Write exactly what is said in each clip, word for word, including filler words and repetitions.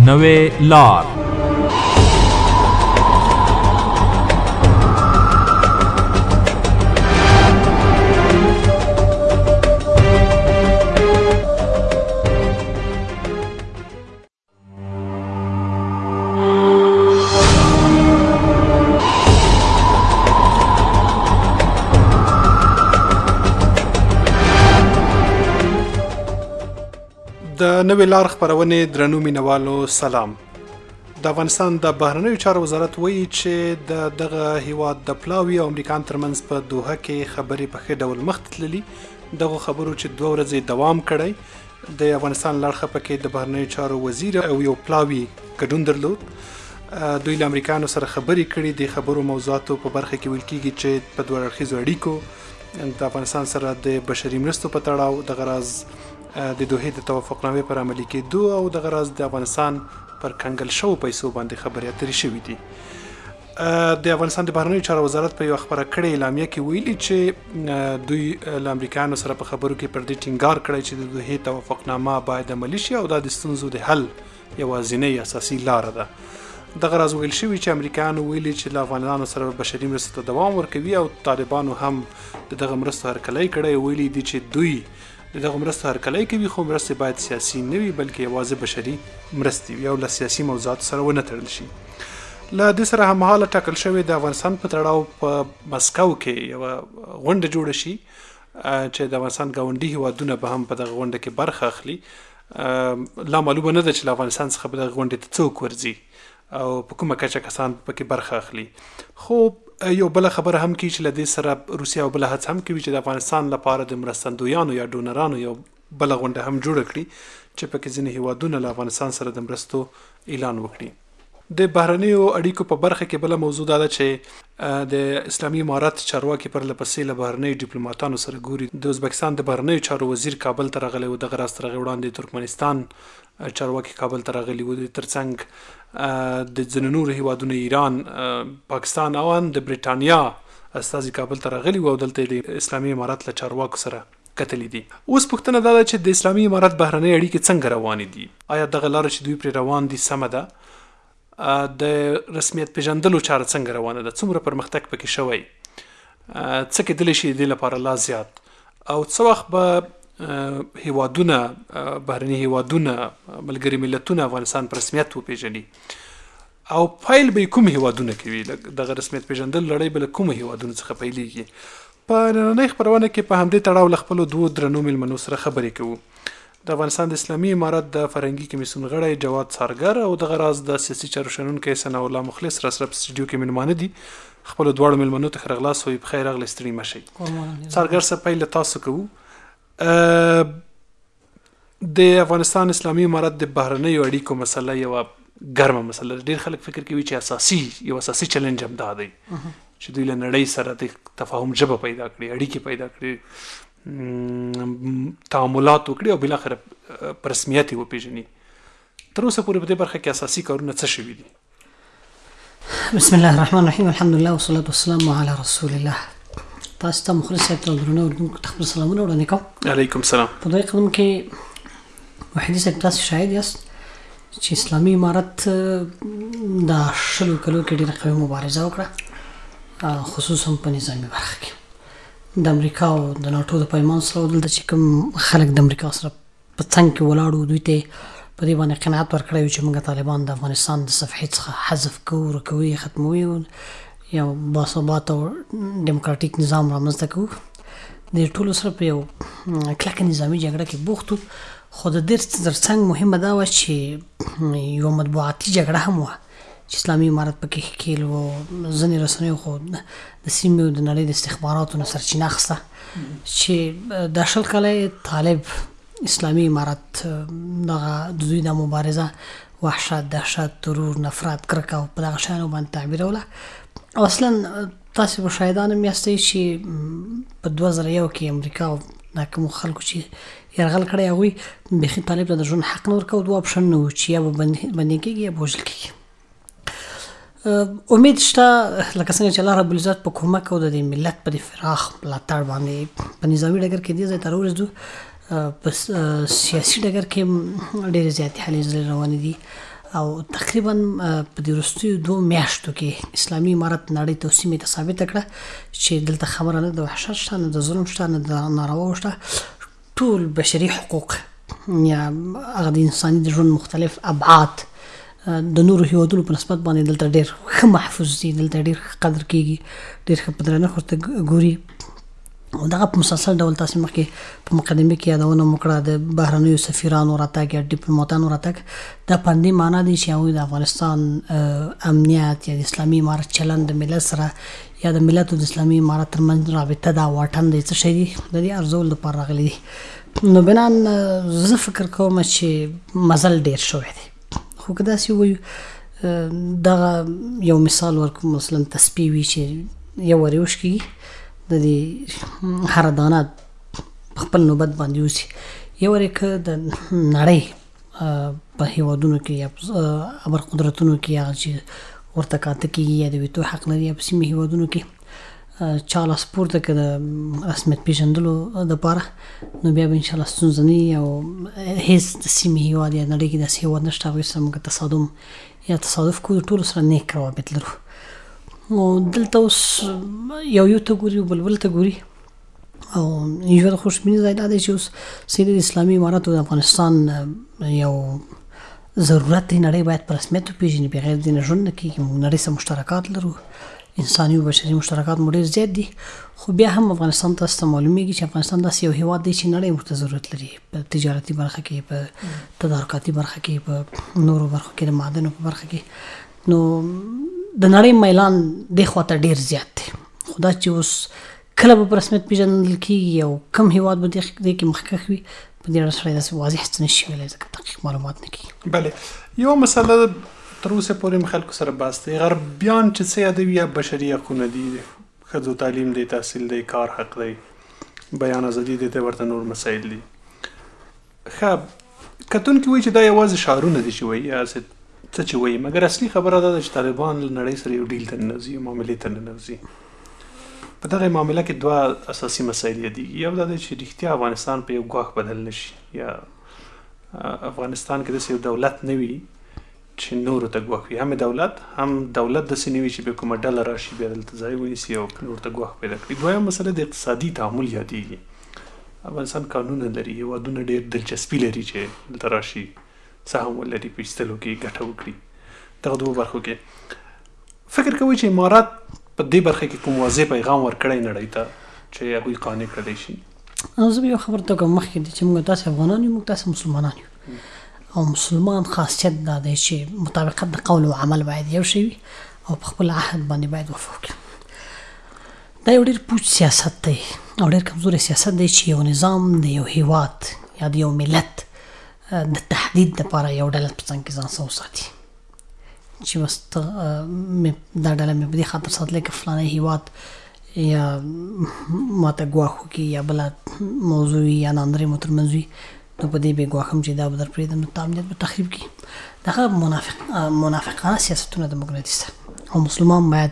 نوې لار. د نوې لار خپرونې درنو مینوالو سلام. د افغانستان د بهرنیو چارو وزارت وایي چې د دغه هیواد د پلاوي او امریکا ترمنځ په دوحه کې خبرې په ښه ډول مخ ته تللي. دغه خبرو چې دوه ورځې دوام کړی، د افغانستان لړخه پکې د بهرنیو چارو وزیر او یو پلاوي ګډون درلود. دوی له امریکایانو سره خبرې کړي. د خبرو موضوعاتو په برخه کې ویل کېږي چې په دوه اړخیزو اړیکو د افغانستان سره د بشري مرستو په تړاو دغه راز د دوحې د توافقنامې پر عملي کېدو او دغه راز د افغانستان پر کنګل شوو پیسو باندې خبرې اترې شوي دي. د افغانستان د بهرنیو چارو وزارت په یوه خپره کړې اعلامیه کې ویلي چې دوی له امریکایانو سره په خبرو کې پر دې ټینګار کړی چې د دوحې توافقنامه باید عملي شي او دا د ستونزو د حل یوازینۍ اساسي لاره ده. دغه راز ویل شوي چې امریکایانو ویلي چې له افغانانو سره بشري مرستو ته دوام ورکوي او طالبانو هم د دغه مرستو هرکلی کړی. ویلي دي چې دوی د دغه مرستو هرکلی کوي، خو مرستې باید سیاسي نه وي بلکې یوازې بشري مرستې وي او له سیاسي موضوعاتو سره ونه تړل شي. له دې سره هممهاله ټاکل شوې د افغانستان په تړاو په مسکو کې یوه غونډه جوړه شي چې د افغانستان ګاونډي هیوادونه به هم په دغه غونډه کې برخه اخلي. لا معلومه نه ده چې له افغانستان څخه به دغه غونډې ته څوک ورځي او په کومه کچه کسان پکې برخه اخلي. خو یو بله خبره هم کوي چې له دې سره روسیه او بله هڅه هم کوي چې د افغانستان لپاره د مرستندویانو یا ډونرانو یو بله غونډه هم جوړه کړي چې پکې ځینې هیوادونه له افغانستان سره د مرستو اعلان وکړي. د بهرنیو اړیکو په برخه کې بله موضوع دا ده چې د اسلامي امارت چارواکي پر لپسې له بهرنیو ډیپلوماتانو سره ګوري. د ازبکستان د بهرنیو چارو وزیر کابل ته راغلی و. دغه راز تر هغې وړاندې ترکمنستان چارواکي کابل ته راغلي وو. ترڅنګ د ځینو نورو هیوادونو ایران، پاکستان او هم د بریټانیا استازي کابل ته راغلي وو او دلته د اسلامي امارت له چارواکو سره کتلي دي. اوس پوښتنه دا ده چې د اسلامي امارت بهرنۍ اړیکې څنګه روانې دي؟ آیا دغه لاره چې دوی پرې روان دي سمه ده؟ د رسمیت پیژندلو چاره څنګه روانه ده؟ څومره پرمختګ پکې شوی؟ څه کېدلی شي د دې لپاره لا زیات؟ او څه وخت به هیوادونه، بهرني هیوادونه، ملګري ملتونه افغانستان په رسمیت وپیژني او پیل به کوم هیوادونه کوي؟ دغه رسمیت پیژندل لړۍ به له کومو هیوادونو څخه پیلیږي؟ په نننۍ خپرونه کې په همدې تړاو له خپلو دوو درنو میلمنو سره خبرې کوو. د افغانستان د اسلامي امارت د فرهنګي کمیسیون غړی جواد څارګر او دغه راز د سیاسي چارو شنونکی ثناء الله مخلص را سره په سټوډیو کې میلمانه دي. خپلو دواړو میلمنو ته ښه راغلاست. وایي پخیر راغلئ، ستړي مه شئ. څارګر صاحب، پیل له تاسو کوو. د افغانستان اسلامي امارت د بهرنیو اړیکو مسله یوه ګرمه مسله ده. ډېر خلک فکر کوي چې اساسي یو اساسي چلنج هم دا دی چې دوی له نړۍ سره د تفاهم ژبه پیدا کړي، اړیکې پیدا کړي، تعاملات وکړي او بالاخره په رسمیت یې وپیژني. تر اوسه پورې په دې برخه کې اساسي کارونه څه شوي دي؟ بسم الله الرحمن الرحیم، الحمدلله والصلاة والسلام علی رسول الله. تاسو ته مخلص صاحب ته درنو اردوونکو ته خپل سلامونه وړاندې کوم. علیکم سلام. په دغه قدم کې وحیدي صاحب تاسو شاهد یاست چې اسلامي امارت د شلو کلو کې ډېره قوي مبارزه وکړه، خصوصا په نظامي برخه کې. د امریکا او د ناټو د پیمان سره دلته چې کوم خلک د امریکا سره په څنګ کې ولاړو، دوی ته په دې باندې قناعت ورکړی چې موږ طالبان د افغانستان د صفحې څخه حذف کوو، ورکوو، ختموو، یو باثباته او ډیموکراټیک نظام رامنځته کوو. د ټولو سره په یو کلکه نظامي جګړه کې بوخت وو. خو د دې ترڅنګ مهمه دا وه چې یو مطبوعاتي جګړه هم وه چې اسلامي امارت پکې ښکېل و. ځینې رسنیو خو د سیمې او د نړۍ د استخباراتو نه سرچینه اخیسته چې دا شل کاله طالب اسلامي امارت دغه د دوی د مبارزه وحشت، دهشت، ترور، نفرت، کرکه او په دغه شیانو باندې تعبیروله. او اصلا تاسو به شاهدان هم یاستئ چې په دوه زره یو کې امریکا او دا کومو خلکو چې یرغل کړی هغوی بیخي طالب ته د ژوند حق نه ورکوه. دوه اپشن نه و چې یا به بندي کېږي یا به وژل کېږي. امید شته لکه څنګه چې الله رب العزت په کومک او د دې ملت په دې فراخ ملاتړ باندې په نظامي ډګر کې دې ځای ته راورسېدو. په سیاسي ډګر کې ډېرې زیاتې هلې ځلې روانې دي او تقریبا په دې وروستیو دوه میاشتو کې اسلامي امارت نړۍ ته سیمې ته ثابته کړه چې دلته خبره نه د وحشت شته نه د ظلم شته نه د نارواو شته، ټول بشري حقوق یا هغه د انساني د ژوند مختلف ابعاد د نورو هیوادونو په نسبت باندې دلته ډېر ښه محفوظ دي، دلته ډېر ښه قدر کېږي، ډېر ښه په درنښت ورته ګوري. او دغه په مسلسل ډول تاسې مخکې په مقدمه کې یادونه مو کړه د بهرنیو سفیرانو راتګ یا ډیپلوماتانو راتګ، دا په همدې معنا دی چې هغوی د افغانستان امنیت یا د اسلامي امارت چلند د ملت سره یا د ملت او د اسلامي امارت ترمنځ رابطه دا واټن دی څه شی دی د دې ارزولو دپاره راغلی دی. نو بنان زه فکر کوم چې مزل ډېر شوی دی، خو که داسې ووایو دغه یو مثال ورکوم، مثلا تسبیح وي چې یو وری وشکېږي د دې هره دانه په خپل نوبت باندې اوسي، یو وری که د نړۍ په هیوادونو کې یا ابر قدرتونو کې هغه چې ورته کاته کېږي یا د ویتو حق لري یا په سیمې هیوادونو کې چا لاس پورته که د رسمیت پېژندلو دپاره، نو بیا به انشاءالله ستونزه نه وي او هېڅ د سیمې هیواد یا نړۍ کې داسې هیواد نشته هغوی سره موږ تصادم یا تصادف کوو، ټولو سره نیک روابط لرو. او دلته اوس یو یو ته ګوري بل بل ته ګوري، او یو د خوشبیني ځای دا دی چې اوس سید د اسلامي امارت او د افغانستان یو ضرورت دی، نړۍ باید په رسمیت وپېژني، بغیر دې نه ژوند نه کېږي. موږ نړۍ سره مشترکات لرو، انساني او بشري مشترکات مو ډېر زیات دي، خو بیا هم افغانستان تاسو ته معلومیږي چې افغانستان داسې یو هیواد دی چې نړۍ ورته ضرورت لري په تجارتي برخه کې، په تدارکاتي برخه کې، په نورو برخو کې، د معدنو په برخه کې. نو د نړۍ میلان دې خواته ډېر زیات دی، خو دا چې اوس کله به په رسمیت پېژندل کېږي او کوم هیواد به دې کې مخکښ وي، په دې اړه سړی داسې واضح څه نشي ویلی ځکه دقیق معلومات نه کېږي. بله، یوه مسله تر اوسه پورې مې خلکو سره بحث دی، غربیان چې څه یادوي یا بشري حقونه دي، ښځو تعلیم دی، تحصیل دی، کار حق دی، بیان ازادي دی، ورته نور مسایل دي. ښه کتونکي وایي چې دا یوازې شعارونه دي چې وایي یا څه چې وایي، مګر اصلي خبره دا ده چې طالبان له نړۍ سره یو ډیل ته ننوځي، معاملې ته ننوځي. په دغه معامله کې دوه اساسي مسایل یادېږي، یو دا دی چې رښتیا افغانستان په یو ګواښ بدل نه شي، یا افغانستان کې داسې یو دولت نه وي چې نورو ته ګواښ وي، هم دولت هم دولت داسې نه وي چې بیا کومه ډله راشي بیا دلته ځای ونیسي او نورو ته ګواښ پیدا کړي. دویم مسله د اقتصادي تعامل یادېږي. افغانستان قانونه لري، هېوادونه ډېر دلچسپي لري چې دلته راشي څه هم ولري، په ایستلو کې ګټه وکړي. دغه دوو برخو کې فکر کوئ چې امارات په دې برخه کې کوم واضح پیغام ورکړی نړۍ ته چې هغوی قانع کړلی شي؟ زه به یو خبره ته کوم مخکې دی چې موږ تاسې افغانان یو، موږ تاسې مسلمانان یو، او مسلمان خاصیت دا دی چې مطابقت د قول او عمل باید یو شی وي او په خپل عهد باندې باید وفا وکړي. دا یو ډېر پوچ سیاست دی او ډېر کمزوری سیاست دی چې یو نظام د یو هیواد یا د یو ملت د تحدید دپاره یو ډله په څنګ کې ځان سره وساتي چې بس دا ډله مې په دې خاطر ساتلی که فلانی هیواد یا ماته ګواښ وکړي یا بله موضوع وي یا ناندرۍ مو ترمنځ وي، نو په دې به یې ګواښم چې دا به در پرېږدم، نو امنیت به تخریب کړي. دغه منافق منافقانه سیاستونه د موږ نه دي سته، او مسلمان باید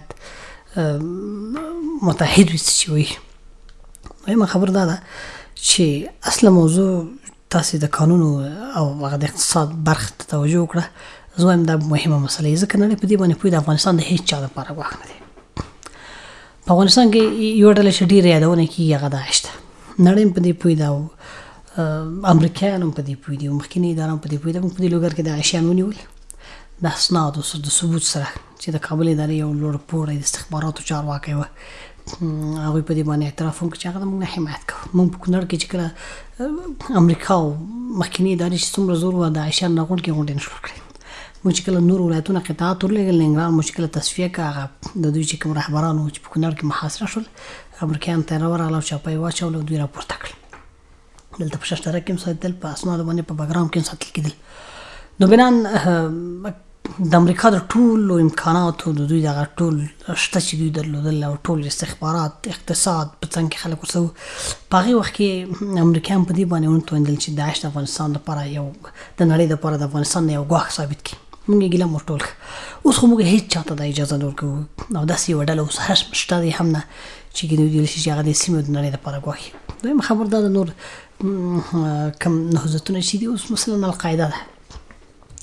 متحد وي څه چې وایي. دویمه خبر دا ده چې اصله موضوع تاسې د قانونو او هغه د اقتصاد برخې ته توجه وکړه. زه وایم دا مهمه مسله یي، ځکه نړۍ په دې باندې پوهېږي د افغانستان د هېڅ چا دپاره ګواښ نه دی. په افغانستان کې یوه ډله چې ډېره یادونه کېږي هغه داعش ده، نړۍ هم په دې پوهېږي او امریکایان هم په دې پوهېږي او مخکیني اداره هم په دې پوهېږي. موږ په دې لوګر کې داعشیان ونیول د اسنادو د ثبوت سره چې د کابل ادارې یو لوړ پوړی د استخباراتو چارواکی وه، هغوی په دې باندې اعتراف هم کړ چې هغه د موږ نه حمایت کوه. موږ په کونړ کې چې کله امریکا او مخکیني ادارې چې څومره زور وه داعشیان راغونډ کې غونډې نه شول کړی. موږ چې کله نور ولایتونه قطعات ورلېږل، ننګرهار موږ چې کله تصفیه کړه، هغه د دوی چې کوم رهبران وو چې په کونړ کې محاصره شول، امریکایان ته یې راورغله او چاپه یې واچول او دوی راپورته کړل. دلته په ششتره کې هم ساتل، په اسنادو باندې په بګرام کې هم ساتل کېدل. نو بنان د امریکا د ټولو امکاناتو د دوی دغه ټول شته چې دوی درلودل او ټول استخبارات، اقتصاد په څنګ کې خلک ورسه وو، په هغې وخت کې امریکایان په دې باندې ونه توانېدل چې داعش د افغانستان دپاره یو د نړۍ دپاره د افغانستان یو ګواښ ثابت کړي. موږ یې ګیله ورټول کړه. اوس خو موږ هېڅ چا ته دا اجازه نه ورکوو او داسې یوه ډله اوس هم شته دی هم نه چې ویل شي چې هغه د سیمې د نړۍ دپاره ګواښ وي. دویمه خبر دا د نور کوم نهضتونه چې دي اوس مثلا القاعده ده،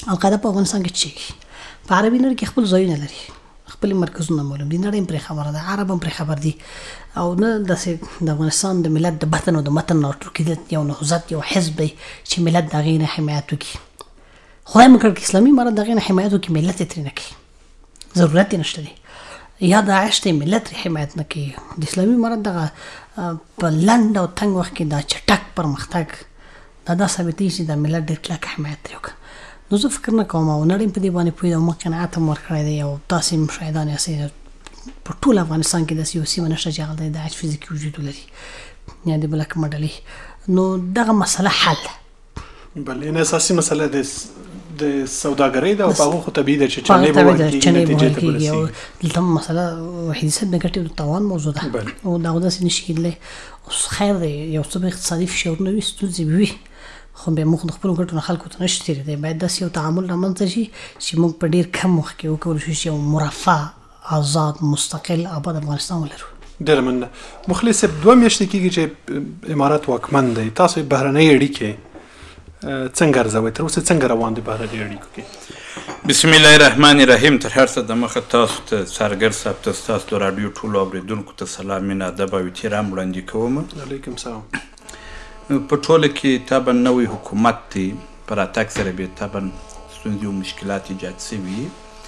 القاعده په افغانستان کې چې په عربي نړۍ کې خپل ځایونه لري، خپل مرکزونه معلوم دي، نړۍ پرې خبره ده، عرب هم پرې خبر دي، او نه داسې د افغانستان د ملت د بطن او د متن او ټوکېدل یو نهضت یو حزب دی چې ملت د هغې نه حمایت وکړي. خدای مه کړ که اسلامي امارت د هغې نه حمایت وکړي، ملت یې ترې نه کوي، ضرورت یې نشته دی. یا داعش دی ملت ترې حمایت نه کوي. د اسلامي امارت دغه په لنډ او تنګ وخت کې دا چټک پرمختګ دا دا ثابتوي چې د ملت ډېر کلک حمایت ترې وکړه. نو زه فکر نه کوم او نړۍ په دې باندې پوهېده او ما قناعت هم ورکړی دی او تاسې مشاهدان یاستئ په ټول افغانستان کې داسې یو سیمه نشته چې هغه د داعش فزیکي وجود ولري یا د بله کومه ډلې. نو دغه مسله حل ده. بله یعنې اساسي مسله د د سوداګرۍ ده او په هغو خو طبیعي ده چې چنې به ورکېږي نتیجې ته برسېږي. او دلته مسله وحیدي صاحب د ګټې او تاوان موضوع ده او دا داسې نشي کېدلی. اوس خیر دی یو څه به اقتصادي فشارونه وي، ستونزې به وي، خو بیا موږ د خپلو ګټو نه خلکو ته نشي تېرېدی. باید داسې یو تعامل رامنځته شي چې موږ په ډېر کم وخت کې وکولی شو چې یو مرفه آزاد مستقل آباد افغانستان ولرو. ډېره مننه. مخلص صاحب دوه میاشتې کېږي چې امارات واکمن دی، تاسو یې بهرنۍ اړیکې څنګه ارزوئ؟ تر اوسه څنګه روان دي بهرنۍ اړیکو کې؟ بسم الله الرحمن الرحیم. تر هر څه دمخه تاسو ته څارګر صاحب ته ستاسو د راډیو ټولو اورېدونکو ته سلام، مینه، ادب او احترام وړاندې کوم. علیکم سلام. په ټوله کې طبعا نوی حکومت دی، په راتګ سره بیا طبعا ستونزې او مشکلات ایجاد شوي،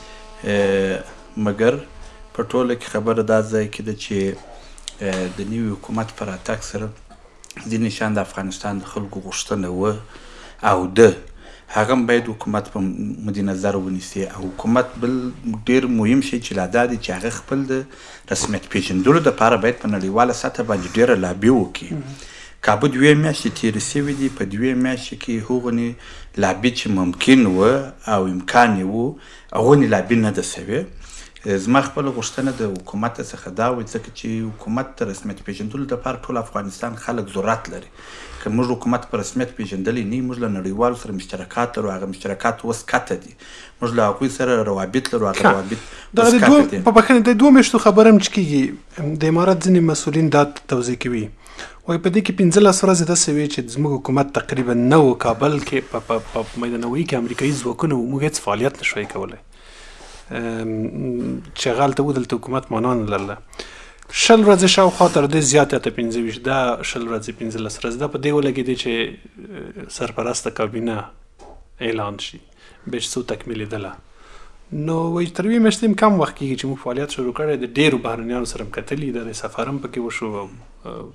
مګر په ټوله کې خبره دا ځای کې ده چې د نوي حکومت په راتګ سره ځینې شیان د افغانستان د خلکو غوښتنه وه او ده هغه هم باید حکومت په مد نظر ونیسي. او حکومت بل ډېر مهم شی چې لا دا دی چې هغه خپل د رسمیت پېژندلو دپاره باید په نړیواله سطحه باندې ډېره لابي وکړي. کابو دوې میاشتې تېرې شوي دي، په دوې میاشتې کې هغونې لابي چې ممکن وه او امکان یې و هغونې لابي نه ده شوې. زما خپله غوښتنه د حکومت څخه دا وي، ځکه چې حکومت ته رسمیت پېژندلو دپاره ټول افغانستان خلک ضرورت لري. که موږ حکومت په رسمیت پېژندلی نه موږ له نړیوالو سره مشترکات لرو، هغه مشترکات اوس قطع دي، موږ له هغوی سره روابط لرو، هغه روابط اوس قطع دي. په بخښنې د دوه میاشتو خبره هم چې کېږي د امارات ځینې مسؤلین دا توضیح کوي، وایي په دې کې پنځلس ورځې داسې وې چې زموږ حکومت تقریبا نه و کابل کې په میدانوي کې امریکایي ځواکونه وو، موږ هېڅ فعالیت نه شوی کولی چې هغه هلته و دلته حکومت معنا نه لرله. شل ورځې شاوخوا تر دې زیات اته پنځه ویشت دا شل ورځې پنځلس ورځې دا په دې ولګېدې چې سرپرسته کابینه اعلان شي بیا چې څو تکمیلېدله. نو وایي تر یوې میاشتې هم کم وخت کېږي چې موږ فعالیت شروع کړی د ډېرو بهرنیانو سره هم کتلي ده، د سفر هم پکې وشو او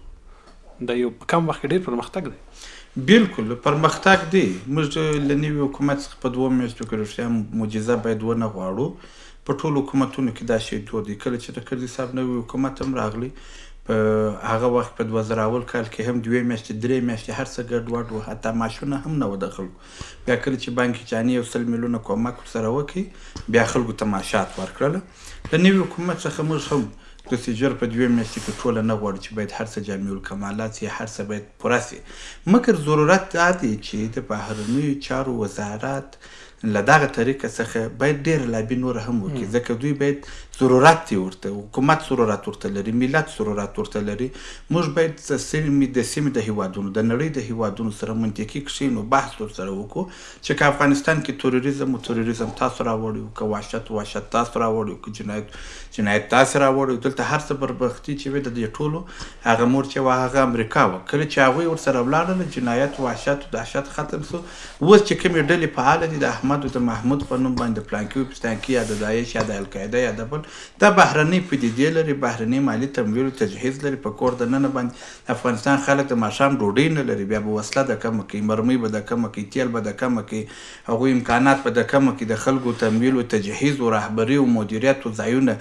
دا یو په کم وخت کې ډېر پرمختګ دی. بلکل پرمختګ دی. موږ له نوي حکومت څخه په دوه میاشتو کې رښتیا معجزه باید ونه غواړو. په ټولو حکومتونو کې دا شی دود دی. کله چې د کرزي صاحب نوي حکومت هم راغلی په هغه وخت په دوه زره اول کال کې هم دوې میاشتې درې میاشتې هر څه ګډوډ وو، حتی معاشونه هم نه وه د خلکو. بیا کله چې بانک جاني یو سل میلیونه کومک ورسره وکړي بیا خلکو ته معاشات ورکړله. د نوي حکومت څخه موږ هم داسې ژر په دوې میاشتې کې ټوله نه غواړو چې باید هر څه جامع الکمالات شي، هر څه باید پوره شي، مګر ضرورت دا دی چې د بهرنیو چارو وزارت له دغه طریقه څخه باید ډېره لابي نوره هم وکړي، ځکه دوی باید ضرورت دی ورته، حکومت ضرورت ورته لري، ملت ضرورت ورته لري. موږ باید د سیمې د سیمې د هیوادونو د نړۍ د هیوادونو سره منطقي کښېنو، بحث ورسره وکړو چې که افغانستان کې تروریزم و تروریزم تاسو راوړی وو، که وحشت و وحشت تاسو راوړی وو، که جنایت جنایت تاسو راوړی وو، دلته هر څه بربختي چې وي د دې ټولو هغه مور چې وه هغه امریکا وه. کله چې هغوی ورسره ولاړله جنایت وحشت و دهشت ختم شو. اوس چې کومې ډلې فعاله دي د احمد او د محمود په نوم باندې پلانکي و پستانکي یا د داعش یا د القاعده یا د بل دا بهرنۍ پدیدې لري، بهرنۍ مالي تمویل او تجهیز لري. په کور دننه باندې افغانستان خلک د ماښام ډوډۍ نه لري، بیا به وسله د کمه کوي، مرمۍ به د کمه کوي، تیل به د کمه کوي، هغوی امکانات به د کمه کوي، د خلکو تمویل او تجهیز او رهبري او مدیریت او ځایونه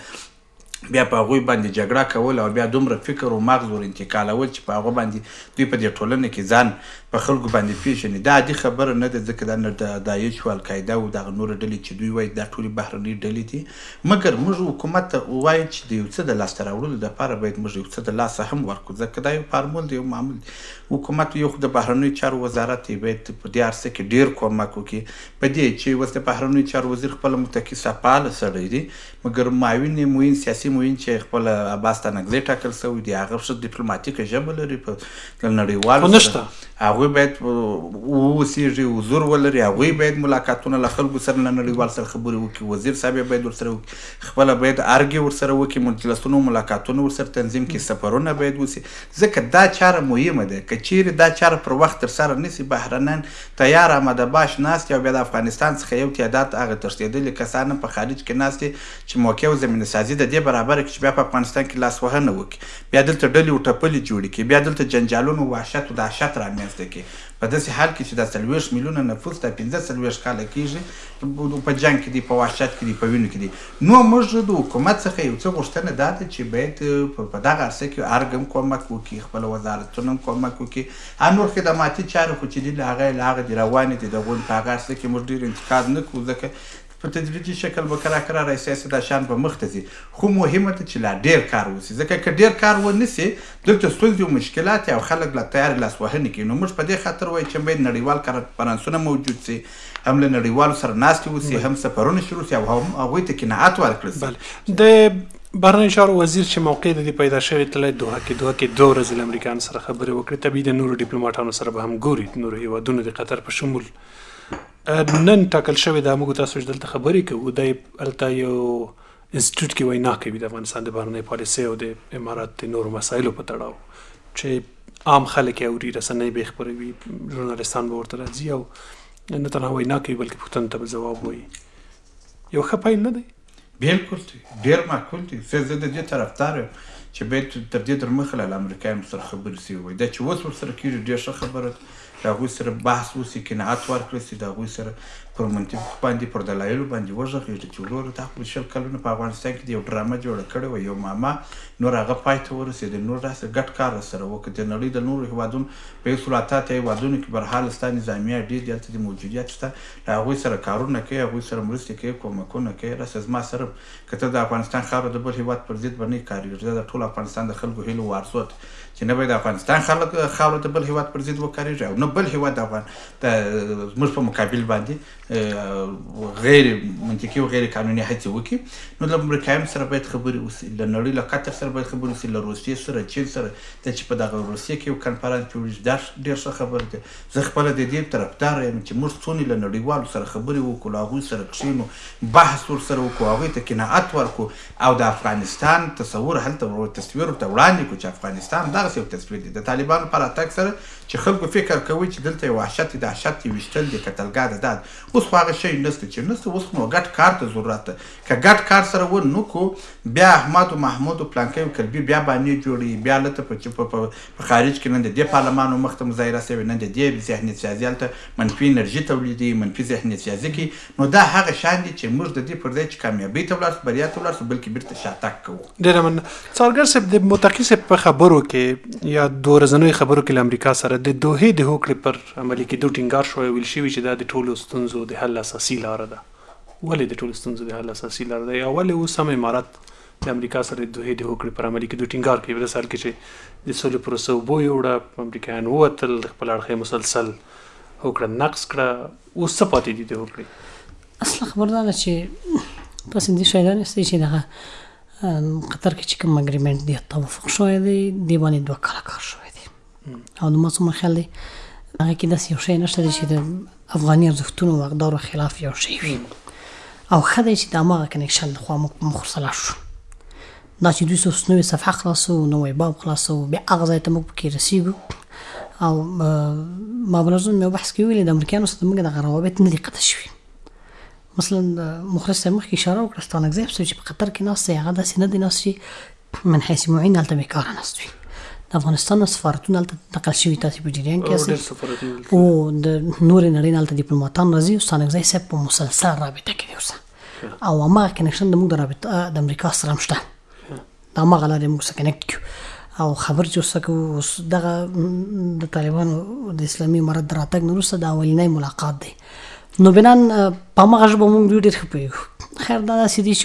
بیا په هغوی باندې جګړه کول او بیا دومره فکر او مغز ور انتقالول چې په هغه باندې دوی په دې ټولنه کې ځان په خلکو باندې پیژني. دا عادي خبره نه ده، ځکه دا نه د داعش او القاعده او دغه نورې ډلې چې دوی وایي دا ټولې بهرنۍ ډلې دي. مګر موږ حکومت ته ووایو چې د یو څه د لاسته راوړلو دپاره باید موږ یو څه د لاسه هم ورکړو، ځکه دا یو فارمول دی، یو معمول دی. حکومت یو خو د بهرنیو چارو وزارت دی، باید په دې عرصه کې ډېر کومک وکړي په دې چې اوس د بهرنیو چارو وزیر خپله متکي فعاله سړی دی، مګر معاون یې معین سیاسي سیاسي معین چې خپل عباس تانکزی ټاکل شوی دی هغه ښه ډیپلوماتیکه ژبه لري په نړیوالو سره هغوی باید واوسېږي حضور ولري هغوی باید ملاقاتونه له خلکو سره له نړیوال سره خبرې وکړي وزیر صاحب باید ورسره وکړي خپله باید ارګې ورسره وکړي مجلسونه ملاقاتونه ورسره تنظیم کړي سفرونه باید وسي ځکه دا چاره مهمه ده که چیرې دا چاره پر وخت ترسره نه سي بهرنیان تیار آماده باش ناست او بیا د افغانستان څخه یو تعداد هغه تښتېدلي کسان هم په خارج کې ناست دي چې موقع او زمینه سازي د دې برابره کړي چې بیا په افغانستان کې لاسوهنه وکړي بیا دلته ډلې او ټپلې جوړې کړي بیا دلته جنجالونه وحشت او دهشت رامنځته کړي په داسې حال کې چې دا څلوېښت میلیونه نفوس دا پنځه څلوېښت کاله کېږي په جنګ کې دي په وحشت کې دي په وینو کې دي نو موږ د حکومت څخه یو څه غوښتنه دا ده چې باید په دغه عرصه کې ارګ هم کومک وکړي خپل وزارتونه هم کومک وکړي نور خدماتي چارې خو چې دي له هغه له هغه دي روانې دي د هغوی په هغه عرصه کې موږ ډېر انتقاد نه کوو ځکه په تدریجي شکل به کرا کرا سیاسي دا شان به مخته ځي خو مهمه ده چې لا ډېر کار وسي ځکه که ډېر کار ونه سي دلته ستونزې او مشکلات او خلک لا تیارې لاسوهنې کوي نو موږ په دې خاطر وایو چې باید نړیوال کنفرانسونه موجود سي هم له نړیوالو سره ناستې وسي هم سفرونه شروع سي او هم هغوی ته قناعت ورکړل سي د بهرنیو چارو وزیر چې موقع د دې پیدا شوې تللی دوحه کې دوحه کې دوه ورځې له امریکایانو سره خبرې وکړې طبیعي د نورو ډیپلوماټانو سره به هم ګوري نورو هیوادونو د قطر په شمول نن ټاکل شوې ده موږ تاسو چې دلته خبرې کوو دی هلته یو انسټیټیوټ کې وینا کوي د افغانستان د بهرنۍ پالیسۍ او د امارات د نورو مسایلو په تړاو چې عام خلک یې اوري رسنۍ به یې خپروي ژورنالستان به ورته راځي او نه تنها وینا کوي بلکې پوښتنو ته به ځواب وایي یو ښه پیل نه دی بلکل دی ډېر معقول دی زه د دې طرفدار یم چې باید تر دې در مخه له امریکایانو سره خبرې سوي وای دا چې اوس ورسره کېږي ډېر ښه خبره ده د هغوی سره بحث وسي قناعت ورکړل سي د هغوی سره پر منطق باندې پر دلایلو باندې وغږېږي چې وروره تا خو شل کلونه په افغانستان کې د یو ډرامه جوړه کړې وه یو ماما نور هغه پای ته ورسېد نور داسې ګډ کار راسره وکړه د نړۍ د نورو هېوادونو په یو سلو اتیا هېوادونو کې برحاله ستا نظامیه ډېر دي هلته د موجودیت شته له هغوی سره کارونه کوي هغوی سره مرستې کوي کومکونه کوي راسه زما سره که ته د افغانستان خاوره د بل هېواد پر ضد به نه کارېږي دا د ټول افغانستان د خلکو هیلو او ارزو ده چې نه باید د افغانستان خلک خاوره د بل هېواد پر ضد وکارېږي او نه بل هېواد د افغان د زموږ په مقابل باندې غیر منطقي او غیر قانوني هڅې وکړي نو له امریکایانو سره باید خبرې وسي له نړۍ له قطر سره باید خبرې وسي له روسیې سره چین سره دا چې په دغه روسیې کې یو کنفرانس جوړېږي دا ډېر ښه خبره ده زه خپله د دې طرفداره یم چې موږ څونې له نړیوالو سره خبرې وکړو له هغوی سره کښېنو بحث ورسره وکړو هغوی ته قناعت ورکړو او د افغانستان تصور هلته تصویر ورته وړاندې کړو چې افغانستان دغسې یو تصویر دی د طالبانو په راتګ سره چې خلکو فکر کوي چې دلته یو وحشت دی دهشت دی ویشتل دی قتلګاه ده دا اوس خو هغه شی نشته چې نشته اوس نو ګډ کار ته ضرورت ده که ګډ کار سره ونه کړو بیا احمد او محمود او پلانکی او کلبي بیا باندې جوړي بیا هلته په خارج کې نن د دې پارلمان مخ ته مظاهره سوې نن د دې ذهنیت سازي هلته منفي انرژي تولیدوي منفي ذهنیت سازي کوي نو دا هغه شیان دي چې موږ د دې پر ځای چې کامیابۍ ته ولاړ سو بریا ته ولاړ سو بلکې بیرته شاتګ کوو ډېره مننه څارګر صاحب د متقي صاحب په خبرو کې یا دوه ورځنیو خبرو کې له امریکا سره د دوحې د هوکړې پر عملي کېدو ټینګار شوی ویل شوي چې دا د ټولو ستونزو د حل اساسي لاره ده ولې د ټولو ستونزو د حل اساسي لاره ده یا ولې اوس هم امارات د امریکا سره د دوحې د هوکړې پر عملي کېدو ټینګار کوي په داسې حال کې چې د سولې پروسه اوبو یوړه امریکایان ووتل خپل اړخ مسلسل هوکړه نقض کړه اوس څه پاتې دي د هوکړې اصلا خبر دا ده چې تاسو دې شی رانیستی چې دغه قطر کې چې کوم اګریمنټ دی توافق شوی دی دې باندې دوه کاله کار شوی دی او د ما څومره خیال دی هغه کې داسې یو شی نشته دی چې د افغاني ارزښتونو او اقدارو خلاف یو شی وي او ښه دی چې د هماغه کنیکشن لخوا موږ په مخ ورسره شو دا چې دوی اوس نوې صفحه خلاصو نوی باب خلاصو بیا هغه ځای ته موږ پکې رسېږو او ما بلرزون مې یو بحث کې ویلې د امریکایانو سره موږ دغه روابط نه دي قطع شوي مثلا مخلص صاحب مخکې اشاره وکړه ستانکزی صاحب چې په قطر کې ناست دی هغه داسې نه دی ناست چې من حیث معین هلته بېکاره ناست وي د افغانستان نه سفارتونه هلته نقل شوي تاسې په جریان کې یاست او د نورې نړۍ نه هلته ډیپلوماتان راځي او ستانکزی صاحب په مسلسل رابطه کې دی اوسه او هماغه کنیکشن د موږ د رابطه د امریکا سره هم شته د هماغه لارې موږ سره کنیکټ کړو او خبر چې اوس کوو اوس دغه د طالبانو د اسلامي امارت د راتګ نه وروسته د اولنی ملاقات دی نو بنان په هماغه ژبه موږ دوی ډېر ښه پوهېږو خیر دا داسې دي چې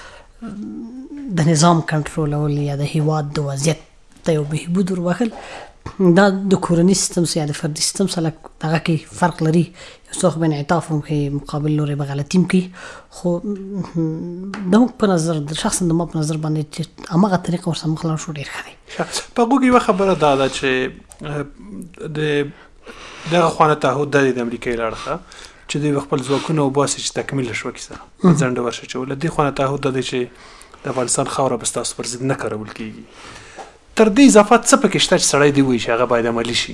اوس د نظام کنټرولول یا د هېواد د وضعیت ته یو بهبود ور وښل دا د کورني سیستم سره یا د فردي سیستم سره دغه کې فرق لري. یو څوک به انعطاف هم کوي، مقابل لوري به غلطي هم کوي، خو د موږ په نظر د شخصا د ما په نظر باندې چې هماغه طریقه ورسره مخ لاړ شو ډېر ښه دی. په هغو کې یوه خبره دا ده چې د دغه خوا نه تعهد دا دی د امریکا له اړخه چې دوی به خپل ځواکونه وباسي چې تکمیله شوه کیسه په ځنډه ورشي چې له دې خوا نه تعهد دا دی چې د افغانستان خاوره به ستاسو پر ضد نه کارول کېږي. تر دې اضافات څه پکې شته چې سړی دې وایي چې هغه باید عملي شي؟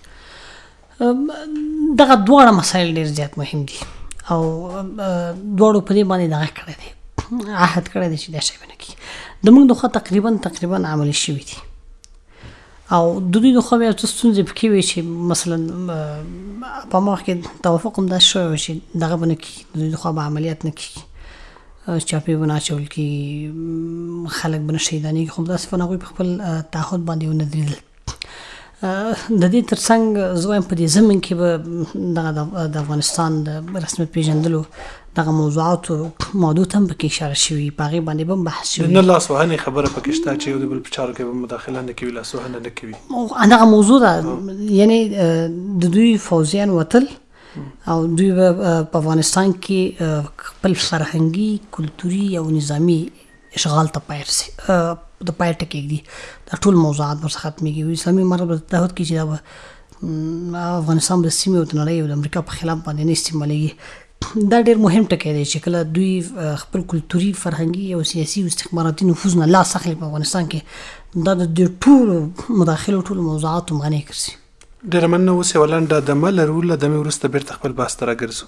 دغه دواړه مسایل ډېر زیات مهم دي او دواړو په دې باندې دغه کړی دی، عهد کړی دی چې دا شی به نه کېږي. د موږ د خوا تقریبا تقریبا عملي شوي دي او د دوی د خوا بیا څه ستونزې پکې وي چې مثلا په ما کې توافق هم داسې شوی وي چې دغه به نه کېږي، د دوی د خوا به عملیات نه کېږي، چاپې به نه اچول کېږي، خلک به نه شهیدانېږي، خو همداسې په هغوی په خپل تعهد باندې ونه درېدل. د دې تر څنګ زه وایم په دې ضمن کې به دغه د افغانستان د رسمیت پېژندلو دغه موضوعاتو موضوع ته هم پکې اشاره شوي، په هغې باندې به هم بحث شوي. نه لاس وهنې خبره پکې شته چې یو د بل په چارو کې به مداخله نه کوي، لاس وهنه نه کوي. دغه موضوع ده، یعنې د دوی فوجیان وتل او دوی به په افغانستان کې خپل فرهنګي، کلتوري او نظامي اشغال ته پای رسي د پای ټکی ږدي. دا ټول موضوعات ورڅخه ختمېږي. اسلامي امارت به تعهد کوي چې دا به افغانستان به د سیمې او د نړۍ او د امریکا په خلاف باندې نه استعمالېږي. دا ډېر مهم ټکی دی چې کله دوی خپل کلتوري، فرهنګي او سیاسي او استخباراتي نفوذ نه لاس اخلي په افغانستان کې، دا د دې ټولو مداخلو ټولو موضوعاتو معنی ګرځي. ډېره مننه. اوس یوه لنډه دمه لرو، له دمې وروسته بېرته خپل بحث ته راګرځو.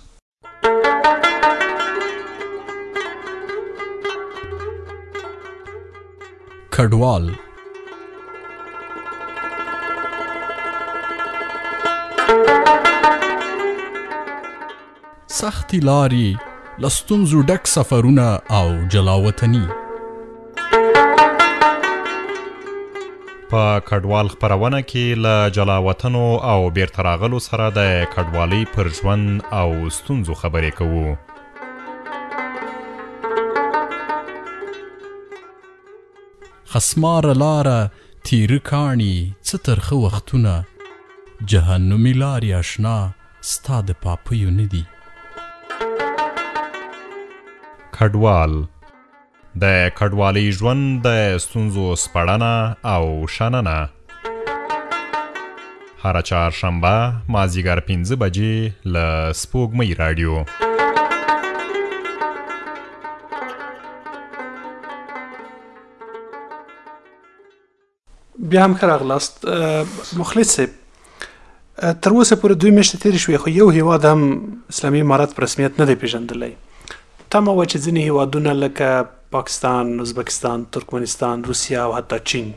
کډوال سختي لاري، له ستونزو ډک سفرونه او جلاوطني. په کډوال خپرونه کې له جلاوطنو او بیرته راغلو سره د کډوالۍ پر ژوند او ستونزو خبرې کوو. خسماره لاره، تیره کاڼي، څه ترخه وختونه، جهنمي لارې اشنا ستا د پاپیو نه دي. کډوال د کډوالۍ ژوند د ستونزو سپړنه او شننه. هره چهارشنبه مازدیګر پنځه بجې له سپوږمۍ راډیو. بیا هم ښه راغلاست. مخلص صاحب، تر اوسه پورې دوی میاشتې تېرې شوې خو یو هیواد هم اسلامي امارت په رسمیت نه دی پېژندلی. تمه وه چې ځینې هیوادونه لکه پاکستان، ازبکستان، ترکمنستان، روسیه او حتی چین،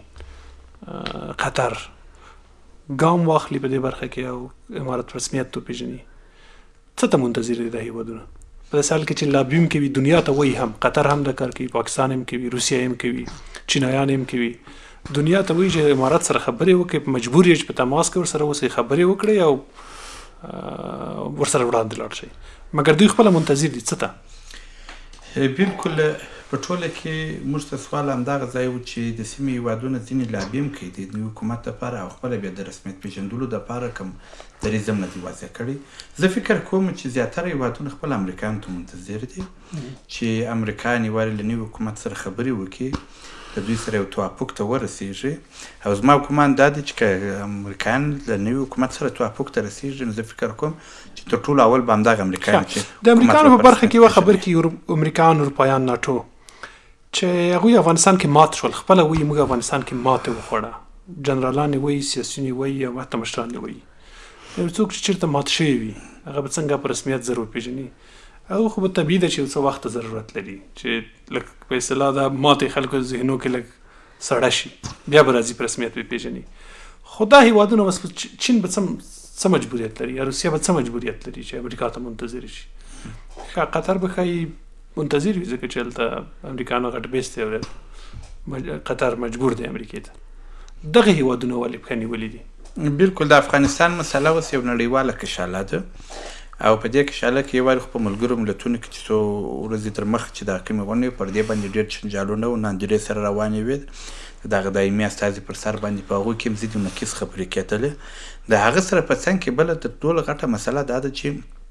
قطر ګام واخلي په دې برخه کې او امارت په رسمیت وپېژني. څه ته منتظر دي دا هیوادونه په داسې حال کې چې لابي هم کوي، دنیا ته وایي هم، قطر هم دا کار کوي، پاکستان هم کوي، روسیه هم کوي، چینایان هم کوي، دنیا ته وایي چې امارت سره خبرې وکړي، مجبور یې چې په تماس کې ورسره اوسئ، خبرې وکړئ او ورسره وړاندې لاړ شئ. مګر دوی خپله منتظر دي څه ته؟ بالکل په ټوله کې موږ ته سوال همدغه ځای و چې د سیمې هیوادونه ځینې لابي هم کوي د نوي حکومت دپاره او خپله بیا د رسمیت پېژندلو دپاره کوم دریځ هم نه دي واضح کړی. زه فکر کوم چې زیاتره هیوادونه خپل امریکایانو ته منتظر دي چې امریکایان یوارې له نوي حکومت سره خبرې وکړي، د دوی سره یو توافق ته ورسېږي. او زما ګمان دا دی چې که امریکایان له نوي حکومت سره توافق ته رسېږي، نو زه فکر کوم چې تر ټولو اول به همدغه امریکایان چې د امریکایانو په برخه کې یوه خبر کې امریکایان، اروپایان، ناټو چې هغوی افغانستان کې مات شول، خپله وایي موږ افغانستان کې ماتې وخوړه، جنرالان یې وایي، سیاسیون یې وایي او حتی مشران یې وایي. یو څوک چې چېرته مات شوی وي هغه به څنګه په رسمیت زر وپېژني؟ هغه خو به طبیعي ده چې یو څه وخت ضرورت لري چې لږ په اصطلاح دا ماتې خلکو ذهنو کې لږ سړه شي، بیا به راځي په رسمیت وپېژني. خو دا هیوادونه بس چین به څه مجبوریت لري یا روسیه به څه مجبوریت لري چې امریکا ته منتظر شي؟ قطر به ښایي منتظر وي ځکه چې هلته امریکایانو غټ بیس دی او قطر مجبور دی امریکې ته. دغه هیوادونه ولې پښه نیولي دي؟ بالکل د افغانستان مسله اوس یو نړیواله کشاله ده او په دې کشاله کې یوارې خو په ملګرو ملتونو کې چې څو ورځې تر مخکې چې دا کومې غونډې پر دې باندې ډېر جنجالونه او ناندرۍ سره روانې وې. دغه دایمي استازي پر سر باندې په هغوی کې هم ضد نقیص خبرې کېدلې. د هغه سره په څنګ کې بله تر ټولو غټه مسله دا ده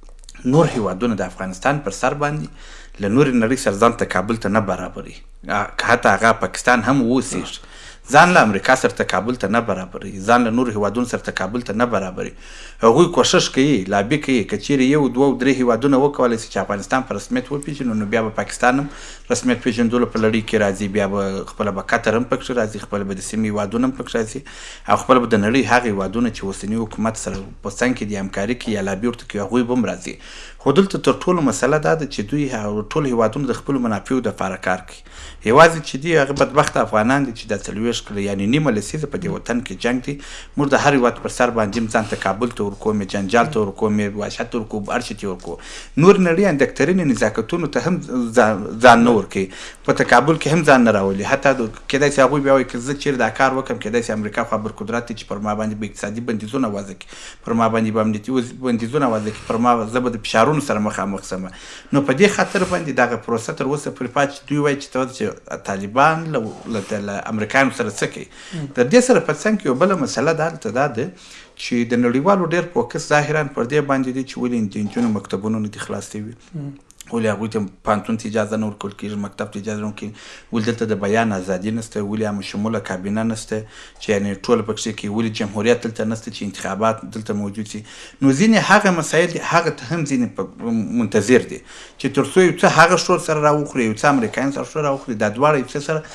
چې نور هیوادونه د افغانستان پر سر باندې له نورې نړۍ سره ځان ته کابل ته نه برابري، که حتی هغه پاکستان هم واوسېږي، ځان له امریکا سره ته کابل ته نه برابري، ځان له نورو هیوادونو سره ته کابل ته نه برابري. هغوی کوښښ کوي، لابي کوي، که چیرې یو دوه درې هیوادونه وکولی شي چې افغانستان په رسمیت وپېژني، نو بیا به پاکستان هم رسمیت پېژندلو په لړۍ کې راځي، بیا به خپله به قطر هم پکښې راځي، خپله به د سیمې هیوادونه هم پکښې راځي، او خپله به د نړۍ هغه هیوادونه چې اوسني حکومت سره په څنګ کې د همکاري کوي یا لابي ورته کوي هغوی به هم راځي. خو دلته تر ټولو مسله دا ده چې دوی ټول هیوادونه د خپلو منافعو دپاره کار کوي. یوازې چې دي هغه بدبخته افغانان دي چې دا څلوېښت کاله یعنې نیمه لسیزه په دې وطن کې جنګ دی. موږ د هر هیواد پر سر باندې هم ځان ته کابل ته ورکوو، مې جنجال ته ورکوو، مې وحشت ته ورکوو، هر شي ته ورکوو. نور نړۍ اندکترینې نزاکتونو ته هم ځان نه ورکوي، په تکابل کې هم ځان نه راولي. حتی کېدای شي هغوی بیا وایي که زه چېرې دا کار وکړم، کېدای شي امریکا خبرقدرت دی چې پر ما باندې به اقتصادي بندیزونه وضع کړي، پر ما باندې به امنیتي بندیزونه وضع کړي، پر ما زه به د فشارونو سره مخامخ شم. نو په دې خاطر باندې دغه پروسه تر اوسه پورې پاتې چې دوی وایي چې طالبان له امریکایانو سره څه کوي. د دې سره په څنګ کې یو بله مسله دا هلته دا ده چې د نړیوالو ډېر فوکس ظاهرا پر دې باندې دی چې ولې د نجونو مکتبونه نه دي خلاص شوي، ولې هغوی ته پوهنتون ته اجازه نه ورکول کېږي، مکتب ته اجازه نه ورکوي، ولې دلته د بیان ازادي نشته، ولې هم شموله کابینه نشته چې یعنې ټوله پکښې کوي، ولې جمهوریت دلته نشته چې انتخابات دلته موجود شي. نو ځینې هغه مسایل دي هغه ته هم ځینې منتظر دي چې تر څو یو څه هغه شور سره راوخوري، یو څه امریکایان سره شور راوخوري، دا دواړه یو څه سره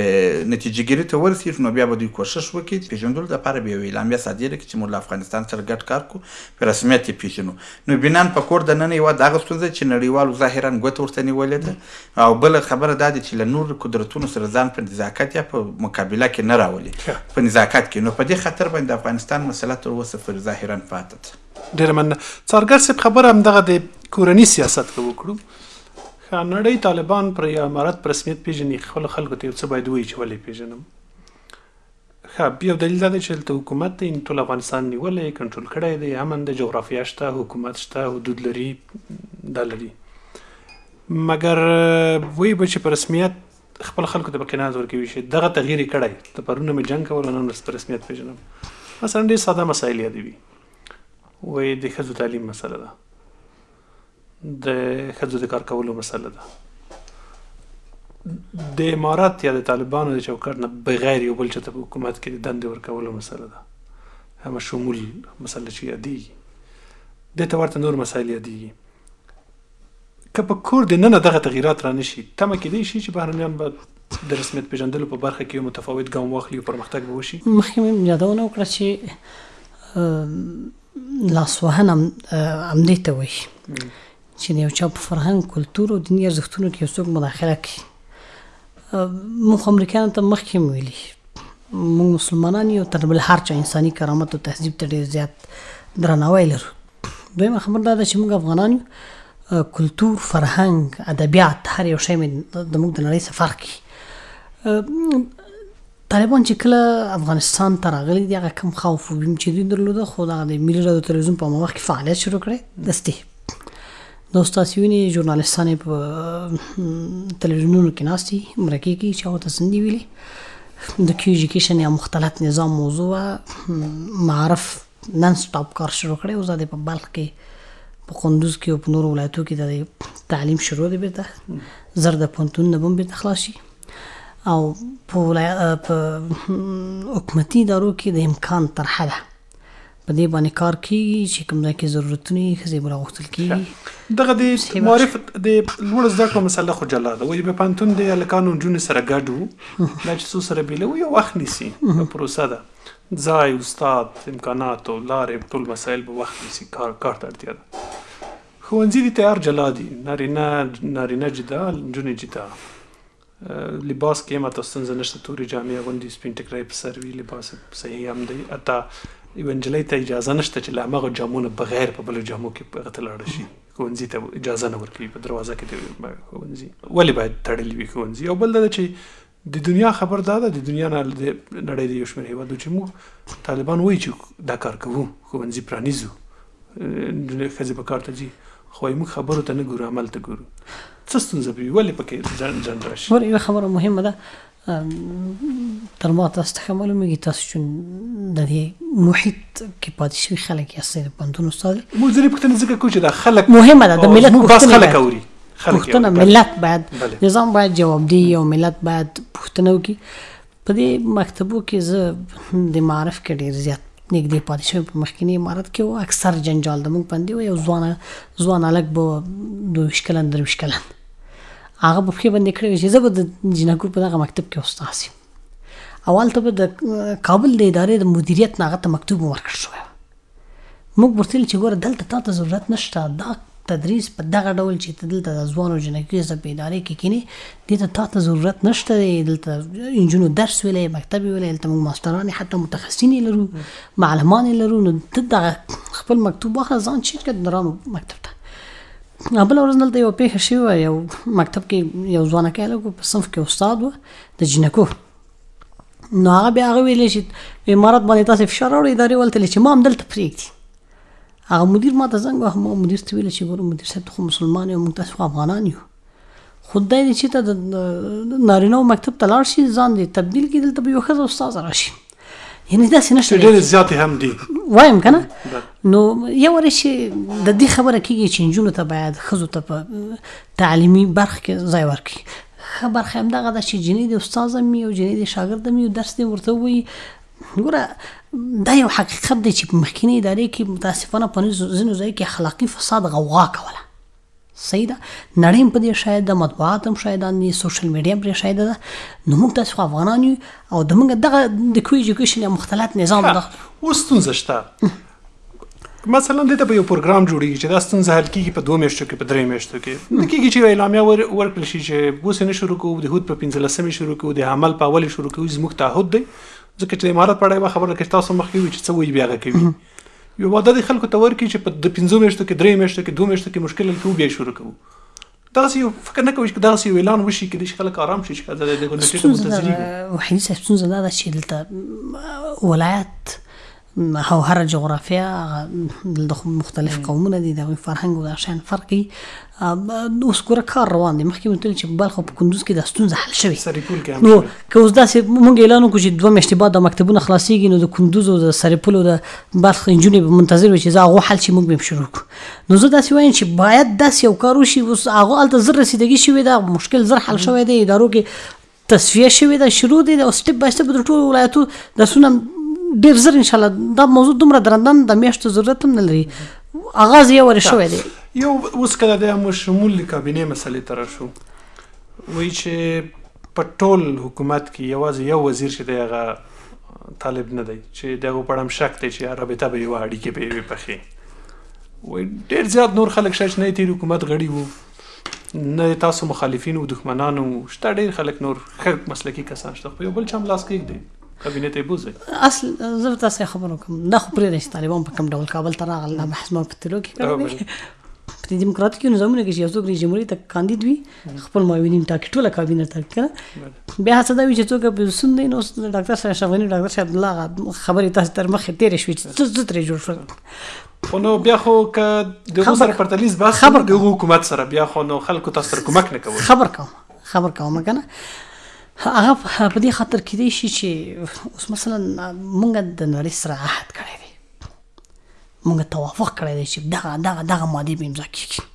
نتیجه ګیري ته ورسېږي، نو بیا به دوی کوښښ وکړي د پېژندلو دپاره به یو اعلامیه صادره کړي چې موږ له افغانستان سره ګډ کار کوو، په رسمیت یې پېژنو. نو بنان په کور دننه یوه دغه ستونزه چې نړیوالو ظاهرا ګوته ورته نیولې ده، او بله خبره دا ده چې له نورو قدرتونو سره ځان په نزاکت یا په مقابله کې نه راولي، په نزاکت کې. نو په دې خاطر باندې د افغانستان مسله تر اوسه پورې ظاهرا پاتې ده. ډېره مننه. څارګر صاحب خبره همدغه د کورني سیاست کې وکړو. ښه نړۍ طالبان پر یا امارت په رسمیت پېژني، خپلو خلکو ته یو څه باید ووایي چې ولې پېژنم. ښه یو دلیل دا دی چې دلته حکومت دی، ټول افغانستان نیولی، کنټرول کړی دی، امن دی، جغرافیه شته، حکومت شته، حدود لري، دا لري. مګر وایي به چې په رسمیت خپل خلکو ته به قناعت ورکوي شي. دغه تغییر یې کړی، د پرونه مې جنګ کول، نن ورځ په رسمیت پېژنم. مثلا ډېر ساده مسایل یادوي، وایي د ښځو تعلیم مسله ده، د ښځو د کار کولو مسله ده، د امارات یا د طالبانو د چوکاټ نه بغیر یو بل چاته په حکومت کې د دندې ورکولو مسله ده، همه شمول مسله چې یادېږي. دې ته ورته نور مسایل یادېږي. که په کور دننه دغه تغییرات را نشي، تمه کېدی شي چې بهرنیان به د رسمیت پېژندلو په برخه کې یو متفاوت ګام واخلي او پرمختګ به وشي. مخکې مې یادونه وکړه چې لاسوهنه همدې ته وایي چې د یو چا په فرهنګ، کلتور او دیني ارزښتونو کې یو څوک مداخله کوي. موږ امریکایانو ته مخکې هم ویلي، موږ مسلمانان یو، تر بل هر چا انساني کرامت او تهذیب ته ډېر زیات درناوی لرو. دویمه خبر دا ده چې موږ افغانان یو، کلتور، فرهنګ، ادبیات، هر یو شی مې د موږ د نړۍ څخه فرق کوي. طالبان چې کله افغانستان ته راغلي دي، هغه کم خوف چې دوی درلوده، خو دغه د ملي راډیو تلویزیون په مخ کې فعالیت شروع کړی دستي. د ستاسو ویني ژورنالیستان په تلویزیونونو کې ناستي، مرکې کوي چې هغه ته سندې ویلي. د کیو ایجوکیشن یا مختلط نظام موضوع معرف نن سټاپ کار شروع کړی. اوس د په بلخ کې، په کندوز کې او په نورو ولایتو کې د تعلیم شروع دی، بیرته زر د پوهنتونونه به هم بیرته خلاص شي، او په حکومتي ادارو کې د امکان طرحه ده، په دې باندې کار کېږي چې کوم ځای کې ضرورتونه یې ښځې به راغوښتل کېږي. دغه د معرف د لوړ زده کړو مسله خو جلا ده. وایي په پوهنتون د هلکانو نجونې سره ګډ وو، دا چې څو سره بېلوي یو وخت نیسي، پروسه ده، ځای، استاد، امکانات او لارې، ټول مسایل به وخت نیسي، کار کار ته اړتیا ده. ښوونځي دي تیار جلا دي، نارینه نارینه جدا، نجونې جدا. لباس کې هم اته ستونزه نشته، تورې جامې اغوندي، سپین ټکری په سر وي، لباس صحیح هم دی. حتی یوه نجلۍ ته اجازه نشته چې له همغه جامو نه بغیر په بلو جامو کې هغه ته لاړه شي، ښوونځي ته اجازه نه ورکوي، په دروازه کې د ښوونځي. ولې باید تړلي وي ښوونځي؟ او بل دا ده چې د دنیا خبر دا ده، د دنیا نه د نړۍ د یو شمېر هېوادو چې موږ طالبان وایي چې دا کار کوو، ښوونځي پرانیزو، ښځې په کار ته ځي، خو موږ خبرو ته نه ګورو، عمل ته ګورو. څه ستونزه به وي؟ ولې پکې ځنډ راشي؟ یوه خبره مهمه ده، تر ما تاسو ته معلومیږي تاسو چې د دې محیط کې پاتې شوي خلک یاستئ د پوهنتون استاد موږ ځینې پوښتنې ځکه کوو چې دا خلک مهمه ده د ملت موږ بس خلک اوري پوښتنه ملت باید نظام باید جوابدهي او ملت باید پوښتنه وکړي. په دې مکتبو کې زه د معارف کې ډېر زیات نږدې پاتې شوی په مخکینی عمارت کې و. اکثر جنجال د موږ باندې و. یو ځوان ځوان هلک به دوه ویشت کلن درې ویشت کلن هغه به پښې بندې کړې وې چې زه به د جینکو په دغه مکتب کې استاد یم. اول ته به د کابل د ادارې د مدیریت نه هغه ته مکتوب ورکړل شوی و. موږ ورته ویل چې ګوره دلته تا ته ضرورت نشته، دا تدریس په دغه ډول چې ته دلته د ځوانو جینکیو زه په ادارې کې کینې دې ته تا ته ضرورت نشته دی. دلته نجونو درس ویلی، مکتب یې ویلی، دلته موږ ماستران حتی متخصصین یې لرو، معلمان یې لرو، نو ته دغه خپل مکتوب واخله ځان چیټ کړه د نرانو مکتب ته. بله ورځ دلته یوه پېښه شوې وه، یو مکتب کې یو ځوانکی هلک په صنف کې استاد و د جینکو. نو هغه بیا هغه ویلی چې امارت باندې تاسې فشار راوړئ، ادارې ولته ویلې چې ما هم دلته پرېږدي. هغه مدیر ما ته زنګ واهه، ما مدیر ته ویل چې ګوره مدیر صاحب ته خو مسلمان یو، موږ تاسې خو افغانان یو، خو دی دی چې ته د نارینهو مکتب ته لاړ شي، ځان دې تبدیل کړي، دلته به یو ښځه استاذه راشي. یعنې داسې نشته ډېرې زیاتې هم دي وایم که نه. نو یو وری چې د دې خبره کېږي چې نجونو ته باید ښځو ته په تعلیمي برخه کې ځای ورکړي. ښه برخه همدغه ده چې جنۍ د استاذ هم وي او جنۍ د شاګرد هم وي او درس دې ورته ووایي. ګوره دا یو حقیقت دی چې په مخکینۍ ادارې کې متاسفانه په ځینو ځایو کې اخلاقي فساد غوغا کوله. صحیح ده، نړۍ هم په دې شاید ده، مطبوعات هم شایدان دي، سوشل میډیا هم پرې شایده ده. نو موږ تاسې خو افغانان یو او د موږ دغه د کو ایجوکیشن یا مختلط نظام ده. اوس ستونزه شته، مثلا دلته به یو پروګرام جوړېږي چې دا ستونزه حل کېږي په دوه میاشتو کې، په درې میاشتو کې نه کېږي چې یوه اعلامیه ورکړل شي چې اوس یې نه شروع کوو، د هود په پنځلسمې شروع کوو، د حمل په اول شروع کوو. زموږ تعهد دی ځکه چې د امارت په اړه یوه خبره که تاسو مخکې وي چې څه وایي بیا هغه کوي. یو واده د خلکو ته ورکړي چې په د پنځو میاشتو کې، درې میاشتو کې، دوه میاشتو کې مشکل حل کوو، بیا یې شروع کوو. دغسې یو فکر نه کوئ چې دغسې یو اعلان وشي کېدای شي خلک ارام شي چې د ګورنمنټ ته منتظرېږي. وحیدي صاحب ستونزه دا ده چې دلته ولایت او هر جغرافیه دلته مختلف قومونه دي، د هغوی فرهنګ او دا شیان فرق کوي. اوس ګوره کار روان دی، مخکې مې ورته ویل چې په بلخ او په کندوز کې دا ستونزه حل شوې. سرپل کې هم نو که اوس داسې موږ اعلان وکړو چې دوه میاشتې بعد دا مکتبونه خلاصېږي، نو د کندوز او د سرپل او د بلخ نجونې به منتظر وي چې زه هغو حل شي، موږ به یې شروع کړو. نو زه داسې وایم چې باید داسې یو کار وشي. اوس هغو هلته زر رسیدګي شوې ده، مشکل زر حل شوی دی، ادارو کې تصفیه شوې ده، شروع دی او سټپ بای سټپ د ټولو ولایتو درسونه ډېر زر انشاءالله. دا موضوع دومره درندن د میاشتو ضرورت هم نه لري، آغاز یې ورې شوی دی. یو اوس که د دې شمول د کابینې مسلې ته راشو، وایي چې په ټول حکومت کې یوازې یو وزیر چې دی هغه طالب نه دی، چې د هغو په اړه هم شک دی چې رابطه به یوه اړیکې به یې وي پخې. وایي ډېر زیات نور خلک شته چې نه یې تېر حکومت غړي وو، نه تاسو مخالفین و دښمنان وو، شته ډېر خلک نور ښه مسلکي کسان شته، خو یو بل چا هم لاس کېږدي کابینې ته یې بوځئ. اصل زه به تاسې خبره وکړم، دا خو پرېږدئ چې طالبان په کوم ډول کابل ته راغل، دا بحث ما په تېرو کې کړی دی. په دیموکراتیکو نظامونو کې چې یو څوک رئیس جمهوري ته کاندید وي، خپل معاونین ټاکي، ټوله کابینه ټاکي که نه. بیا هڅه دا وي چې څوک اپوزیسون دی، نو اوس د ډاکټر صاحب اشرف غني، ډاکټر صاحب عبدالله هغه خبرې تاسې تر مخې تېرې شوې چې څه څه ترې جوړ شول. خو نو بیا خو که د هغو سره پرتلیز بحث کوو د هغو حکومت سره، بیا خو نو خلکو تاسو سره کومک نه کوي. خبر کوم خبر کوم که نه. هغه په دې خاطر کېدای شي چې اوس مثلا مونږ د نړۍ سره عهد کړی دی، مونږ توافق کړی دی چې دغه دغه دغه مادې به امضا کېږي،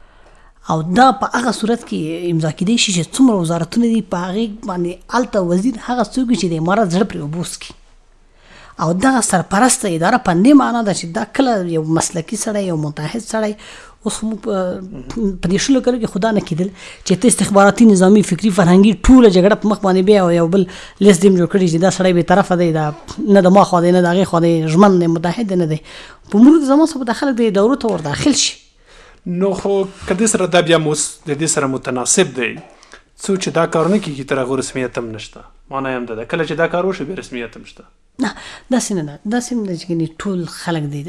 او دا په هغه صورت کې امضا کېدای شي چې څومره وزارتونه دي په هغې باندې هلته وزیر هغه څوک وي چې د امارت زړه پرې اوبوس کړي، او دغه سرپرسته اداره په دې معنا ده چې دا کله یو مسلکي سړی، یو متحد سړی. اوس موږ په دې شلو کلو کې خدا نه کېدل چې ته استخباراتي، نظامي، فکري، فرهنګي ټوله جګړه په مخ باندې بیا یو بل لیست دې جوړ کړي چې دا سړی بې طرفه دی، دا نه د ما خوا دی نه د هغې خوا دی، ژمن دی، متحد نه دی. په مرور زمان څخه د خلک د ادارو ته ور داخل شي. نو خو که دې سره دا بیا اوس د دې سره متناسب دی، څو چې دا کار نه کېږي تر هغو رسمیت هم نشته. معنا یې هم ده کله چې دا کار وشي بیا رسمیت هم شته. نه داسې نه ده، داسې نه ده چې ټول خلک دی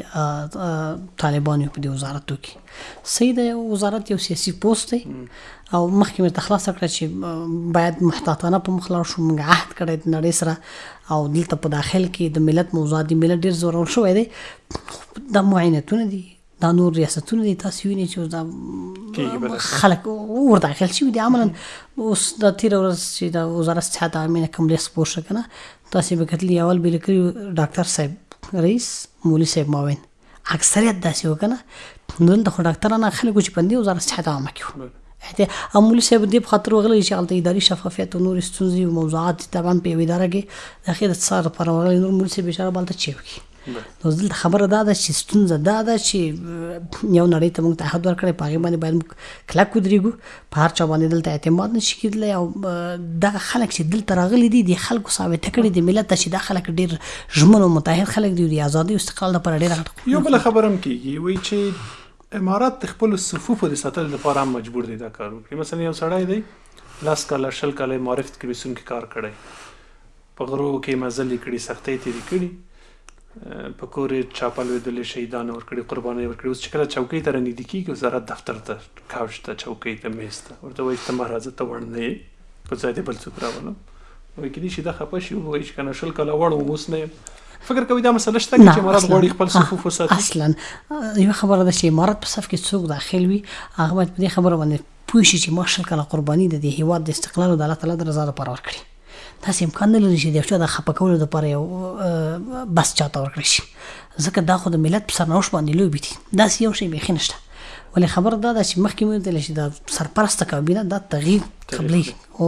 طالبان یو په دې وزارتو کې. صحیح ده، وزارت یو سیاسي پوسټ دی او مخکې مې ته خلاصه کړه چې باید محتاطانه په مخ لاړ شو. موږ عهد کړی د نړۍ سره او دلته په داخل کې د ملت موضوعات دي، ملت ډېر زورول شوی دی. دا معاینتونه دي، دا نور ریاستونه دي، تاسې وینئ چې دا خلک ور داخل شوي دي عملا اوس د تیره ورځ چې د وزارت صحت عامه کوم لیست خپور شو کنه تاسو به کتلی اول به لیکلي ډاکټر صاحب رئیس مولوي صاحب معاون اکثریت داسې وکنه نو دلته خو ډاکټرانو خلکو چې پندې وزارت صحت عامه کیو اته مولوي صاحب دې په خاطر وغلی چې هلته اداري شفافیت او نور ستونزې او موضوعات طبعا په یوه اداره کې د اخر څار پر وغلی نور مولوي صاحب اشاره بالته چوکي نو دلته خبره دا ده چې ستونزه دا ده چې یو نړۍ ته موږ تعهد ورکړی په هغې باندې باید موږ کلک ودرېږو په هر چا باندې دلته اعتماد نه شي کېدلی او دغه خلک چې دلته راغلي دي د خلکو ثابته کړي د ملت ته چې دا خلک ډېر ژمن او متحد خلک دي او د ازادۍ او استقلال لپاره ډېره یو بله خبره هم کېږي وایي چې امارات د خپلو صفوفو د ساتلو لپاره هم مجبور دی دا کار وکړي. مثلا یو سړی دی لس کاله شل کاله معرفت کې بیسونکي کار کړی په غرو کې مزل یې کړي سختۍ تېرې کړي په کور یې چاپه لوېدلې شهیدان ورکړي قربانۍ ورکړي اوس چې کله چوکۍ ته رانږدې کېږي وزارت دفتر ته کاوچ ته چوکۍ ته میز ته ورته وایي چې ته مهراجه ته وړ نه یې په ځای دې بل څوک راولم وایي کېدای شي دا خفه شي ووایي چې که نه شل کاله وړ وم اوس نه یم. فکر کوي دا مسله شته چې امارات غواړي خپل صفوف وساتي؟ اصلا یوه خبره ده چې امارات په صف کې څوک داخل وي هغه باید په دې خبره باندې پوه شي چې ما شل کاله قرباني د دې هېواد د استقلال او د الله تعالی د رضا لپاره ورکړي. داسې امکان نه لري چې د یو چا د خفه کولو دپاره یو بس چاته ورکړی شي ځکه دا خو د ملت په سرنوشت باندې لوبې دي داسې یو شی بیخي نشته. ولې خبره دا ده چې مخکې مې ویل چې د سرپرسته کابینه دا تغییر قبلي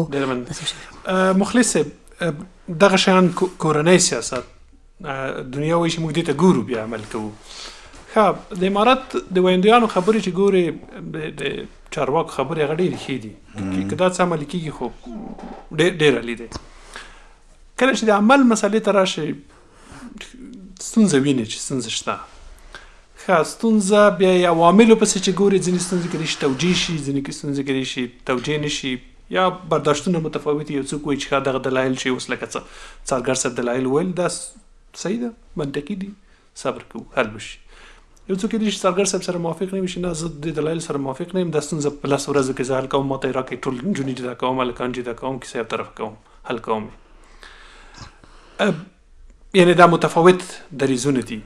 او مخلص صاحب دغه شیان کورنۍ سیاست دنیا وایي چې موږ دې ته ګورو بیا عمل کوو. ښه د امارات د ویندیانو خبرې چې ګورې د چارواکو خبرې هغه ډېرې ښې دي که دا څه عملي کېږي خو ډېر علي دی. کله چې د عمل مسلې ته راشي ستونزه ویني چې ستونزه شته. ښه ستونزه بیا یې عواملو پسې چې ګوري ځینې ستونزې کېدای شي توجیه شي ځینې ستونزې کېدای شي توجیه نه شي یا برداشتونه متفاوت یو څوک وایي چې دغه دلایل چې اوس لکه څه څارګر صاحب دلایل ویل دا صحیح ده منطقي دي صبر کوو حل بشي. یو څوک کېدای شي څارګر صاحب سره موافق نه وي چې نه زه د دلایل سره موافق نه یم دا ستونزه په لس ورځو کې زه حل کوم ماته یې راکړئ ټول نجونې جدا کوم هلکان جدا کوم کیسه یو طرف کوم حل کوم. یعنې دا متفاوت دریځونه دي.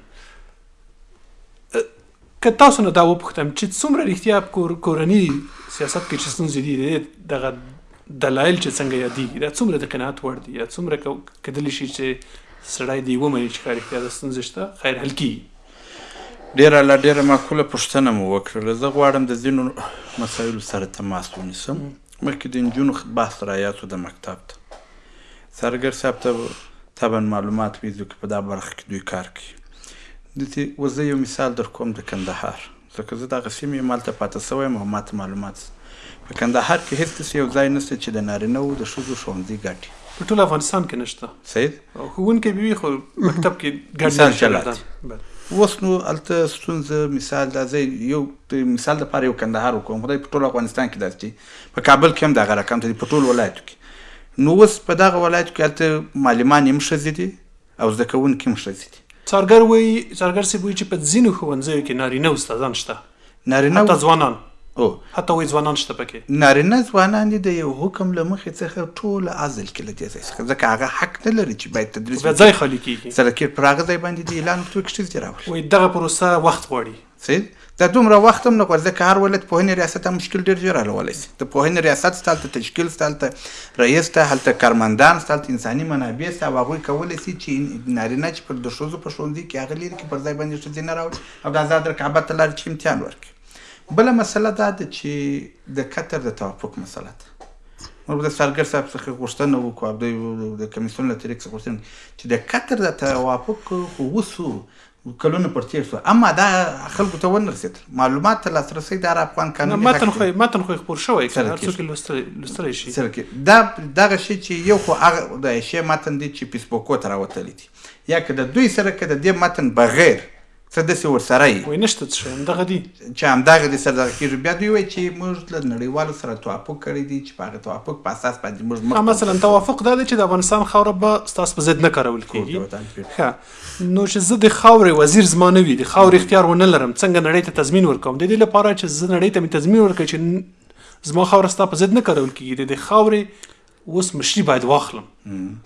که تاسو نه دا وپوښتم چې څومره رښتیا په کورني سیاست کې چې ستونزې دي دغه دلایل چې څنګه یادېږي دا څومره د قناعت وړ دي یا څومره کېدلی شي چې سړی دې ومني چې ښه رښتیا دا ستونزې شته خیر حل کېږي. ډېره لا ډېره معقوله پوښتنه مو وکړله. زه غواړم د ځینو مسایلو سره تماس ونیسم. مخکې د نجونو بحث رایاتو د مکتب ته څارګر صاحب ته طبعا معلومات وي ځکه په دا برخه کې دوی کار کوي. دلته اوس زه یو مثال در کوم د کندهار ځکه زه دغه سیمې یم هلته پاته شوی یم او ماته معلومات په کندهار کې هېڅ داسې یو ځای نشته چې د نارینهو د ښځو ښوونځي ګټي په ټول افغانستان کې نشته. صحیح ښوونکی به وي خو مکتب کې مثال چلات اوس نو هلته ستونزه مثال دا زه یو مثال دپاره یو کندهار وکړم خدای په ټول افغانستان کې داسې چې په کابل کې هم دغه رقم ته دي په ټول ولایتو کې. نو اوس په دغه ولایتو کې هلته معلمان هم ښځې دي او زده کوونکي هم ښځې دي. څارګر وایي څارګر صاحب وایي چې په ځینو ښوونځیو کې نارینه استادان شته نارینه حتی ځوانان او حتی وایي ځوانان شته پکې نارینه ځوانان دي د یو حکم له مخې څخه ټوله عزل کې له دې ځای څخه ځکه هغه حق نه لري چې باید تدریس بیا ځای خالي کېږي سرکیر پر هغه ځای باندې د اعلان وکړي چې ښځې راولي. وایي دغه پروسه وخت غواړي. صحیح دا دومره وخت هم نه غواړي ځکه هر ولایت پوهنې ریاست هم مشکل ډېر ژر حلولی شي. د پوهنې ریاست شته هلته تشکیل شته هلته رئیس شته هلته کارمندان شته هلته انساني منابع شته او هغوی کولی شي چې نارینه چې پر د ښځو په ښوونځي کې هغه لري کې پر ځای باندې ښځې نه راوړي او د آزاد رقابت له لارې چې امتحان ورکړي. بله مسله دا ده چې د قطر د توافق مسله ده. موږ د څارګر صاحب څخه غوښتنه وکړو او د کمیسیون له طریق څخه غوښتنه چې د قطر د توافق خو وسو کلونه پر تېر شو اما دا خلکو ته ونه رسېدل معلومات ته لاسرسی د هر افغان قانوني متن خو متن خو خپور شوی که هر څوک یې لوستلی شي. دا دغه شی چې یو خو هغه د عایشې متن دی چې فیسبوکو ته راوتلی دي یا که د دوی سره که د دې متن بغیر څه داسې ورسره وي وایي نشته څه شی همدغه دي چې همدغه دې سره دغه کېږي بیا دوی وایي چې موږ له نړیوالو سره توافق کړی دی چې په هغه توافق په اساس باندې موږ مثلا توافق دا دی چې د افغانستان خاوره به ستاسو په ضد نه کارول کېږي. ښه نو چې زه د خاورې وزیر زما نه وي د خاورې اختیار ونه لرم څنګه نړۍ ته تضمین ورکوم د دې لپاره چې زه نړۍ ته مې تضمین ورکړم چې زما خاوره ستا په ضد نه کارول کېږي د دې خاورې اوس مشري باید واخلم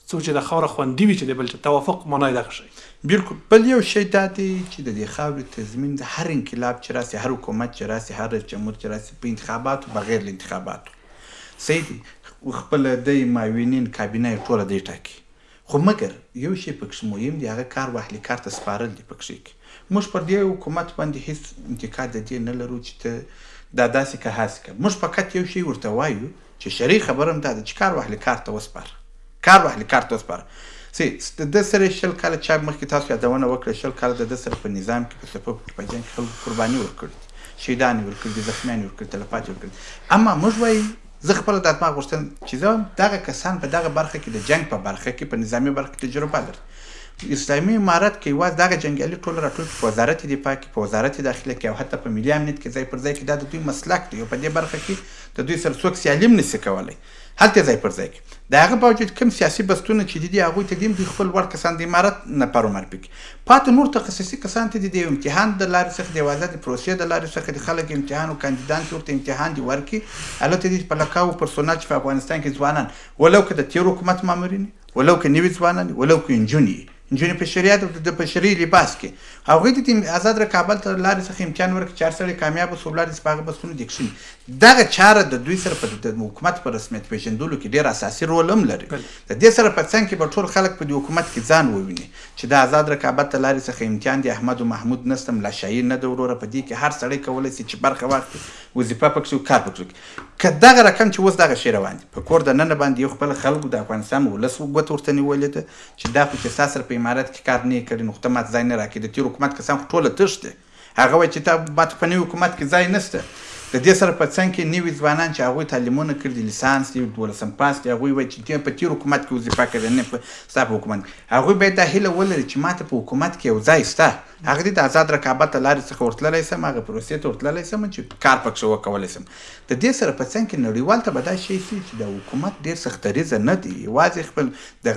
څو چې د خاوره خوندي وي چې د بل چا توافق معنی دغه شی. بالکل. بل یو شی دا دی چې د دې خاورې تضمین د هر انقلاب چې راسي، هر حکومت چې راسي، هر جمهور چې راسي، په انتخاباتو بغیر له انتخاباتو صحیح دي، خپل د معاونین کابینه یې ټوله دی ټاکي. خو مګر یو شی پکښې مهم دی، هغه کار واهلي کار ته سپارل دي پکښې کې. موږ پر دې حکومت باندې هېڅ انتقاد د دې نه لرو چې ته دا داسې که هاسې که. موږ فقط یو شی ورته وایو چې شرعي خبره هم دا ده چې کار واهلي کار ته وسپاره، کار واهلي کار ته وسپاره. صحیح. د ده سره شل کاله چا مخکې تاسو یادونه وکړه، شل کاله د ده سره په نظام کې په صفوف کې په جنګ کې خلکو قرباني ورکړې دي، شهیدان یې ورکړي دي، زخمیان یې ورکړي، تلفات یې ورکړي. اما موږ وایو زه خپله دا دماغ غوښتم چې زه دغه کسان په دغه برخه کې د جنګ په برخه کې په نظامي برخه کې تجربه لري. اسلامي امارت کې یوازې دغه جنګیالي ټول راټول په وزارت دفاع کې، په وزارت داخله کې او حتی په ملي امنیت کې ځای پر ځای کې دا د دوی مسلک دی او په دې برخه کې د دوی سره څوک سیالي هم نشي کولی، هلته ځای پر ځای کې. د هغه باوجود کوم سیاسي بستونه چې دي هغوی ته دي دوی خپل وړ کسان د امارت نه پرومر پکې پاتې نور تخصصي کسان ته دي د امتحان د لارې څخه د وازه د پروسې د لارې څخه د خلک امتحان او کاندیدان چې ورته امتحان دي ورکړي. هلته دي په لکاو پرسونال چې په افغانستان کې ځوانان ولو که د تېر حکومت مامورین ولو که نوي ځوانان ولو که نجونې نجونې په شریعت او د په شرعي لباس کې هغوی ته د آزاد رقابت له لارې څخه امتحان ورکړي چې هر سړی کامیابه سو ولاړ دي په هغه بستونو دې کښېني. دغه چاره د دوی سره په د حکومت په رسمیت پېژندلو کې ډېر اساسي رول هم لري. د دې سره په څنګ کې به ټول خلک په دې حکومت کې ځان وویني چې د آزاد رقابت له لارې څخه امتحان د احمد و محمود نسته، ملاشایي نه ده وروره. په دې کې هر سړی کولی شي چې برخه واخلي، وظیفه پکښې کار پکښې وکړي. که دغه رقم چې اوس دغه شی روان دي په کور د ننه باندې یو خپل خلکو د افغانستان ولس ګوته ورته نیولې ده چې دا خو چې ستا سره په امارت کې کار نه یې کړی نو خو ته ماته ځای نه راکړې. د تېر حکومت کسان خو ټوله تښتې، هغه وایي چې تا ماته په نوي حکومت کې ځای نشته. د دې سره په څنګ کې نوي ځوانان چې هغوی تعلیمونه کړي دي، لیسانس دي، دولسم پاس دي، هغوی وایي چې په تېر حکومت کې وظیفه کړې نه په ستا په حکومت کې. هغوی باید دا هیله ولري چې ماته په حکومت کې یو ځای شته، هغه دې د آزاد رقابت له لارې څخه ورتللی سم، هغه پروسې ته ورتللی سم چې کار پکښې وکولی سم. د دې سره په څنګ کې نړیوال ته به دا شی سي چې د حکومت ډېر سختدریځه نه دی، یوازې خپل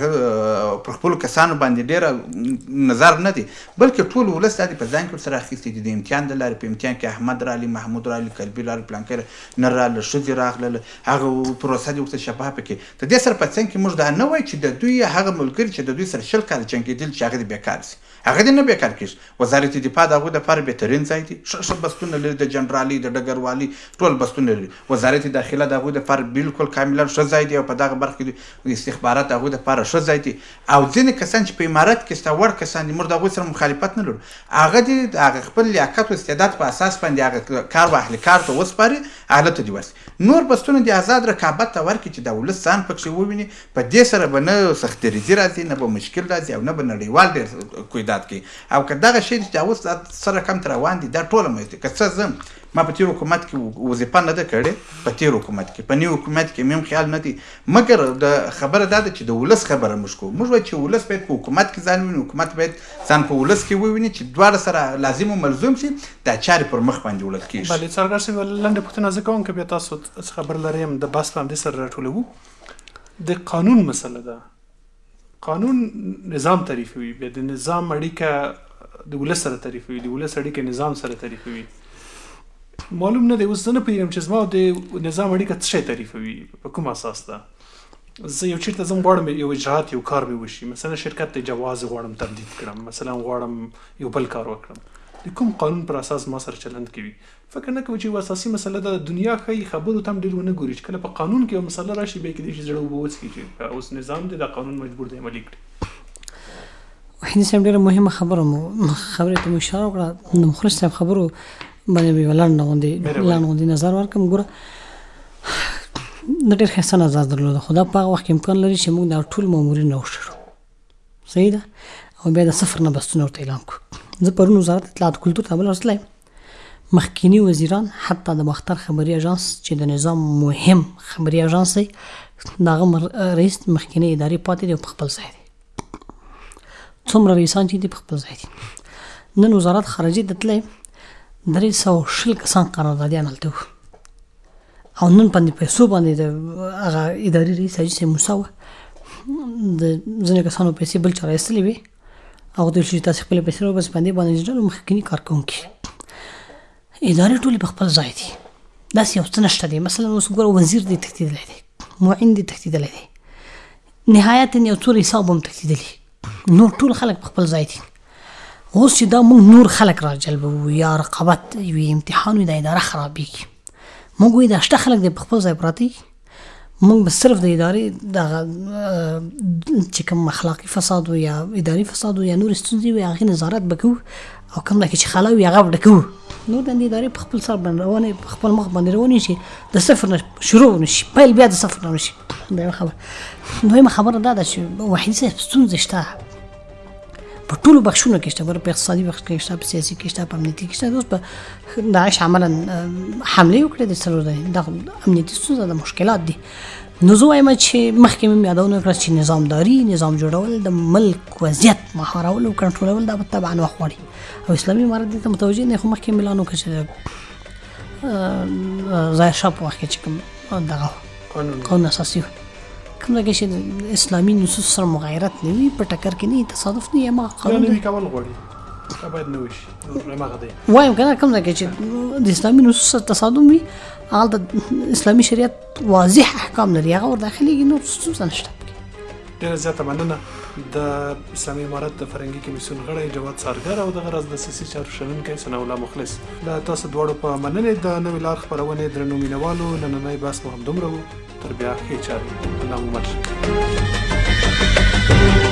دغه پر خپلو کسانو باندې ډېره نظر نه دی، بلکې ټول ولس دا دې په ځان کې ورسره اخیستی دي. د امتحان د لارې په امتحان کې احمد رالي، محمود رالي، کلبي رالي، پلانکی نه راله، ښځې راغلله، هغه پروسه دې ورته شفافه کړي. د دې سره په څنګ کې موږ دا نه وایو چې د دوی هغه ملګري چې د دوی سره شل کاله جنګېدل چې هغه دې بېکاره سي، هغه دې نه بېکاره کېږي. وزارت دفاع د هغوی دپاره بهترین ځای دی، ښه ښه بستونه لري، د جنرالي د ډګروالي ټول بستونه لري. وزارت داخله د هغوی دپاره بالکل کاملا ښه ځای دی او په دغه برخه کې استخبارات د هغوی دپاره ښه ځای دی. او ځینې کسان چې په امارت کې ستا وړ کسان دي موږ د هغوی سره مخالفت نه لرو، هغه دې د هغه خپل لیاقت او استعداد په اساس باندې هغه کار واهلي کار ته وسپاري، هلته دې ورسي. نور بستونه د آزاد رقابت ته ورکړي چې د ولس ځان پکښې وویني. په دې سره به نه سختدریځي راځي، نه به مشکل راځي او نه به نړیوال ډېر کویدات کوي. او که دغه شی چې اوس سره کم ته روان دي دا ټوله مزدي که څه زم ما په تېر حکومت کې وظیفه نه ده کړې، په تېر حکومت کې په نوي حکومت کې مې هم خیال نه دی، مګر د خبره دا ده چې د ولس خبره موږ کوو. موږ وایو چې ولس باید په حکومت کې ځان وویني، حکومت باید ځان په ولس کې وویني چې دواړه سره لازم او ملزوم شي دا چارې پر مخ باندې وړل کېږي. بلې څرګر صاحب لنډه پوښتنه زه کوم که بیا تاسو څه خبر لرئ د بحث په همدې سره راټولوو. د قانون مسله ده، قانون نظام تعریفوي، بیا د نظام اړیکه د ولس سره تعریفوي، د ولس اړیکه نظام سره تعریفوي. معلوم نه دی اوس زه نه پوهېږم چې زما د نظام اړیکه څه شی تعریفوي، په کوم اساس ده. زه یو چېرته ځم غواړم یو اجراات یو کار مې وشي، مثلا شرکت ته جواز غواړم تمدید کړم، مثلا غواړم یو بل کار وکړم، د کوم قانون پر اساس ما سره چلند کوي. فکر نه کوم چې یو اساسي مسله ده. دنیا ښایي خبرو ته هم ډېر ونه ګوري چې کله په قانون کې یو مسله راشي بیا کېدای شي زړه اوبه وڅکي چې اوس نظام دی دا قانون مجبور دی عملي کړي. وحیدي صاحب ډېره مهمه خبره مو خبرې ته مو اشاره وکړه. د مخلص صاحب خبرو باندې مې یوه لنډه غوندې لنډ غوندې نظر ورکړم. ګوره د ډېر ښایسته نظر درلوده، خو دا په هغه وخت کې امکان لري چې موږ دا ټول مامورین راوشړو، صحیح ده، او بیا د صفر نه بستونه ورته اعلان کړو. زه پرون وزارت اطلاعات کلتور ته بل رسلی، مخکینی وزیران حتی د باختر خبري اژانس چې د نظام مهم خبري اژانس دی د هغه رئیس مخکینی ادارې پاتې دی او په خپل ځای دی، څومره رئیسان چې دي په خپل ځای دي. نن وزارت خارجي ته تللی درې سوه شل کسان قراردادیان هلته وو او نن باندې پیسو باندې د هغه اداري رئیس حاجي صاحب موسی وه د ځینې کسانو پیسې بل چا رایستلې وې، هغه ته ویل شو چې تاسې خپلې پیسې راوباسئ، باندې باندې ډېر مخکیني کارکوونکي ادارې ټولې په خپل ځای دي، داسې یو څه نشته دی. مثلا اوس ګوره وزیر دې تښتېدلی دی، معین دې تښتېدلی دی، نهایت یو څو حساب هم تکلیدلی نور ټول خلک په خپل ځای دي اوس چې دا موږ نور خلک را جلبوو یا رقابت وي امتحان وي دا اداره خرابېږي موږ وایو دا شته خلک دی په خپل ځای پراته دي موږ به صرف د ادارې دغه چې کوم اخلاقي فساد و یا اداري فساد و یا نور ستونزې وي هغې نظارت به کوو او کوم ځای کې چې خلا وي هغه به ډکوو نور دندې ادارې په خپل سر باندې روانې په خپل مخ باندې روانې شي د صفر نه شروع نشي پیل بیا د صفر نه نشي دا یوه خبره دویمه خبره دا ده چې وحیدي صاحب ستونزې شته په ټولو بخشونو کې شته په اقتصادي بخش کې شته په سیاسي کې شته په امنیتي کې شته اوس په داعش عملا حملې وکړې د څلور ځایه دا امنیتي ستونزه ده مشکلات دي نو زه وایم چې مخکې مې یادونه کړه چې نظامداري نظام جوړول د ملک وضعیت مهارول او کنټرولول دا به طبعا وخت غواړي او اسلامي امارت دې ته متوجه دی خو مخکې مې اعلان وکړه چې ظاهرشاه په وخت کې چې کوم دغه قانون اساسي کوم ځای کې چې اسلامي نصوص سره مغایرت نه وي په ټکر کې نه تصادف نه هماغه قانون نوي کول غواړي دا باید نه وشي هماغه دی وایم که نه کوم ځای کې چې د اسلامي نصوص سره تصادم وي هغه د اسلامي شریعت واضح احکام لري هغه ور داخلېږي نور ستونزه نشته ډېره زیاته مننه د اسلامي امارت د فرهنګي کمیسیون غړی جواد څارګر او دغه راز د سیاسي چارو شنونکی ثناء الله مخلص له تاسو دواړو په مننې د نوې لار خپرونې درنو مینوالو نننی بحث مو همدومره و تر بیا ښې چارې الله مو مل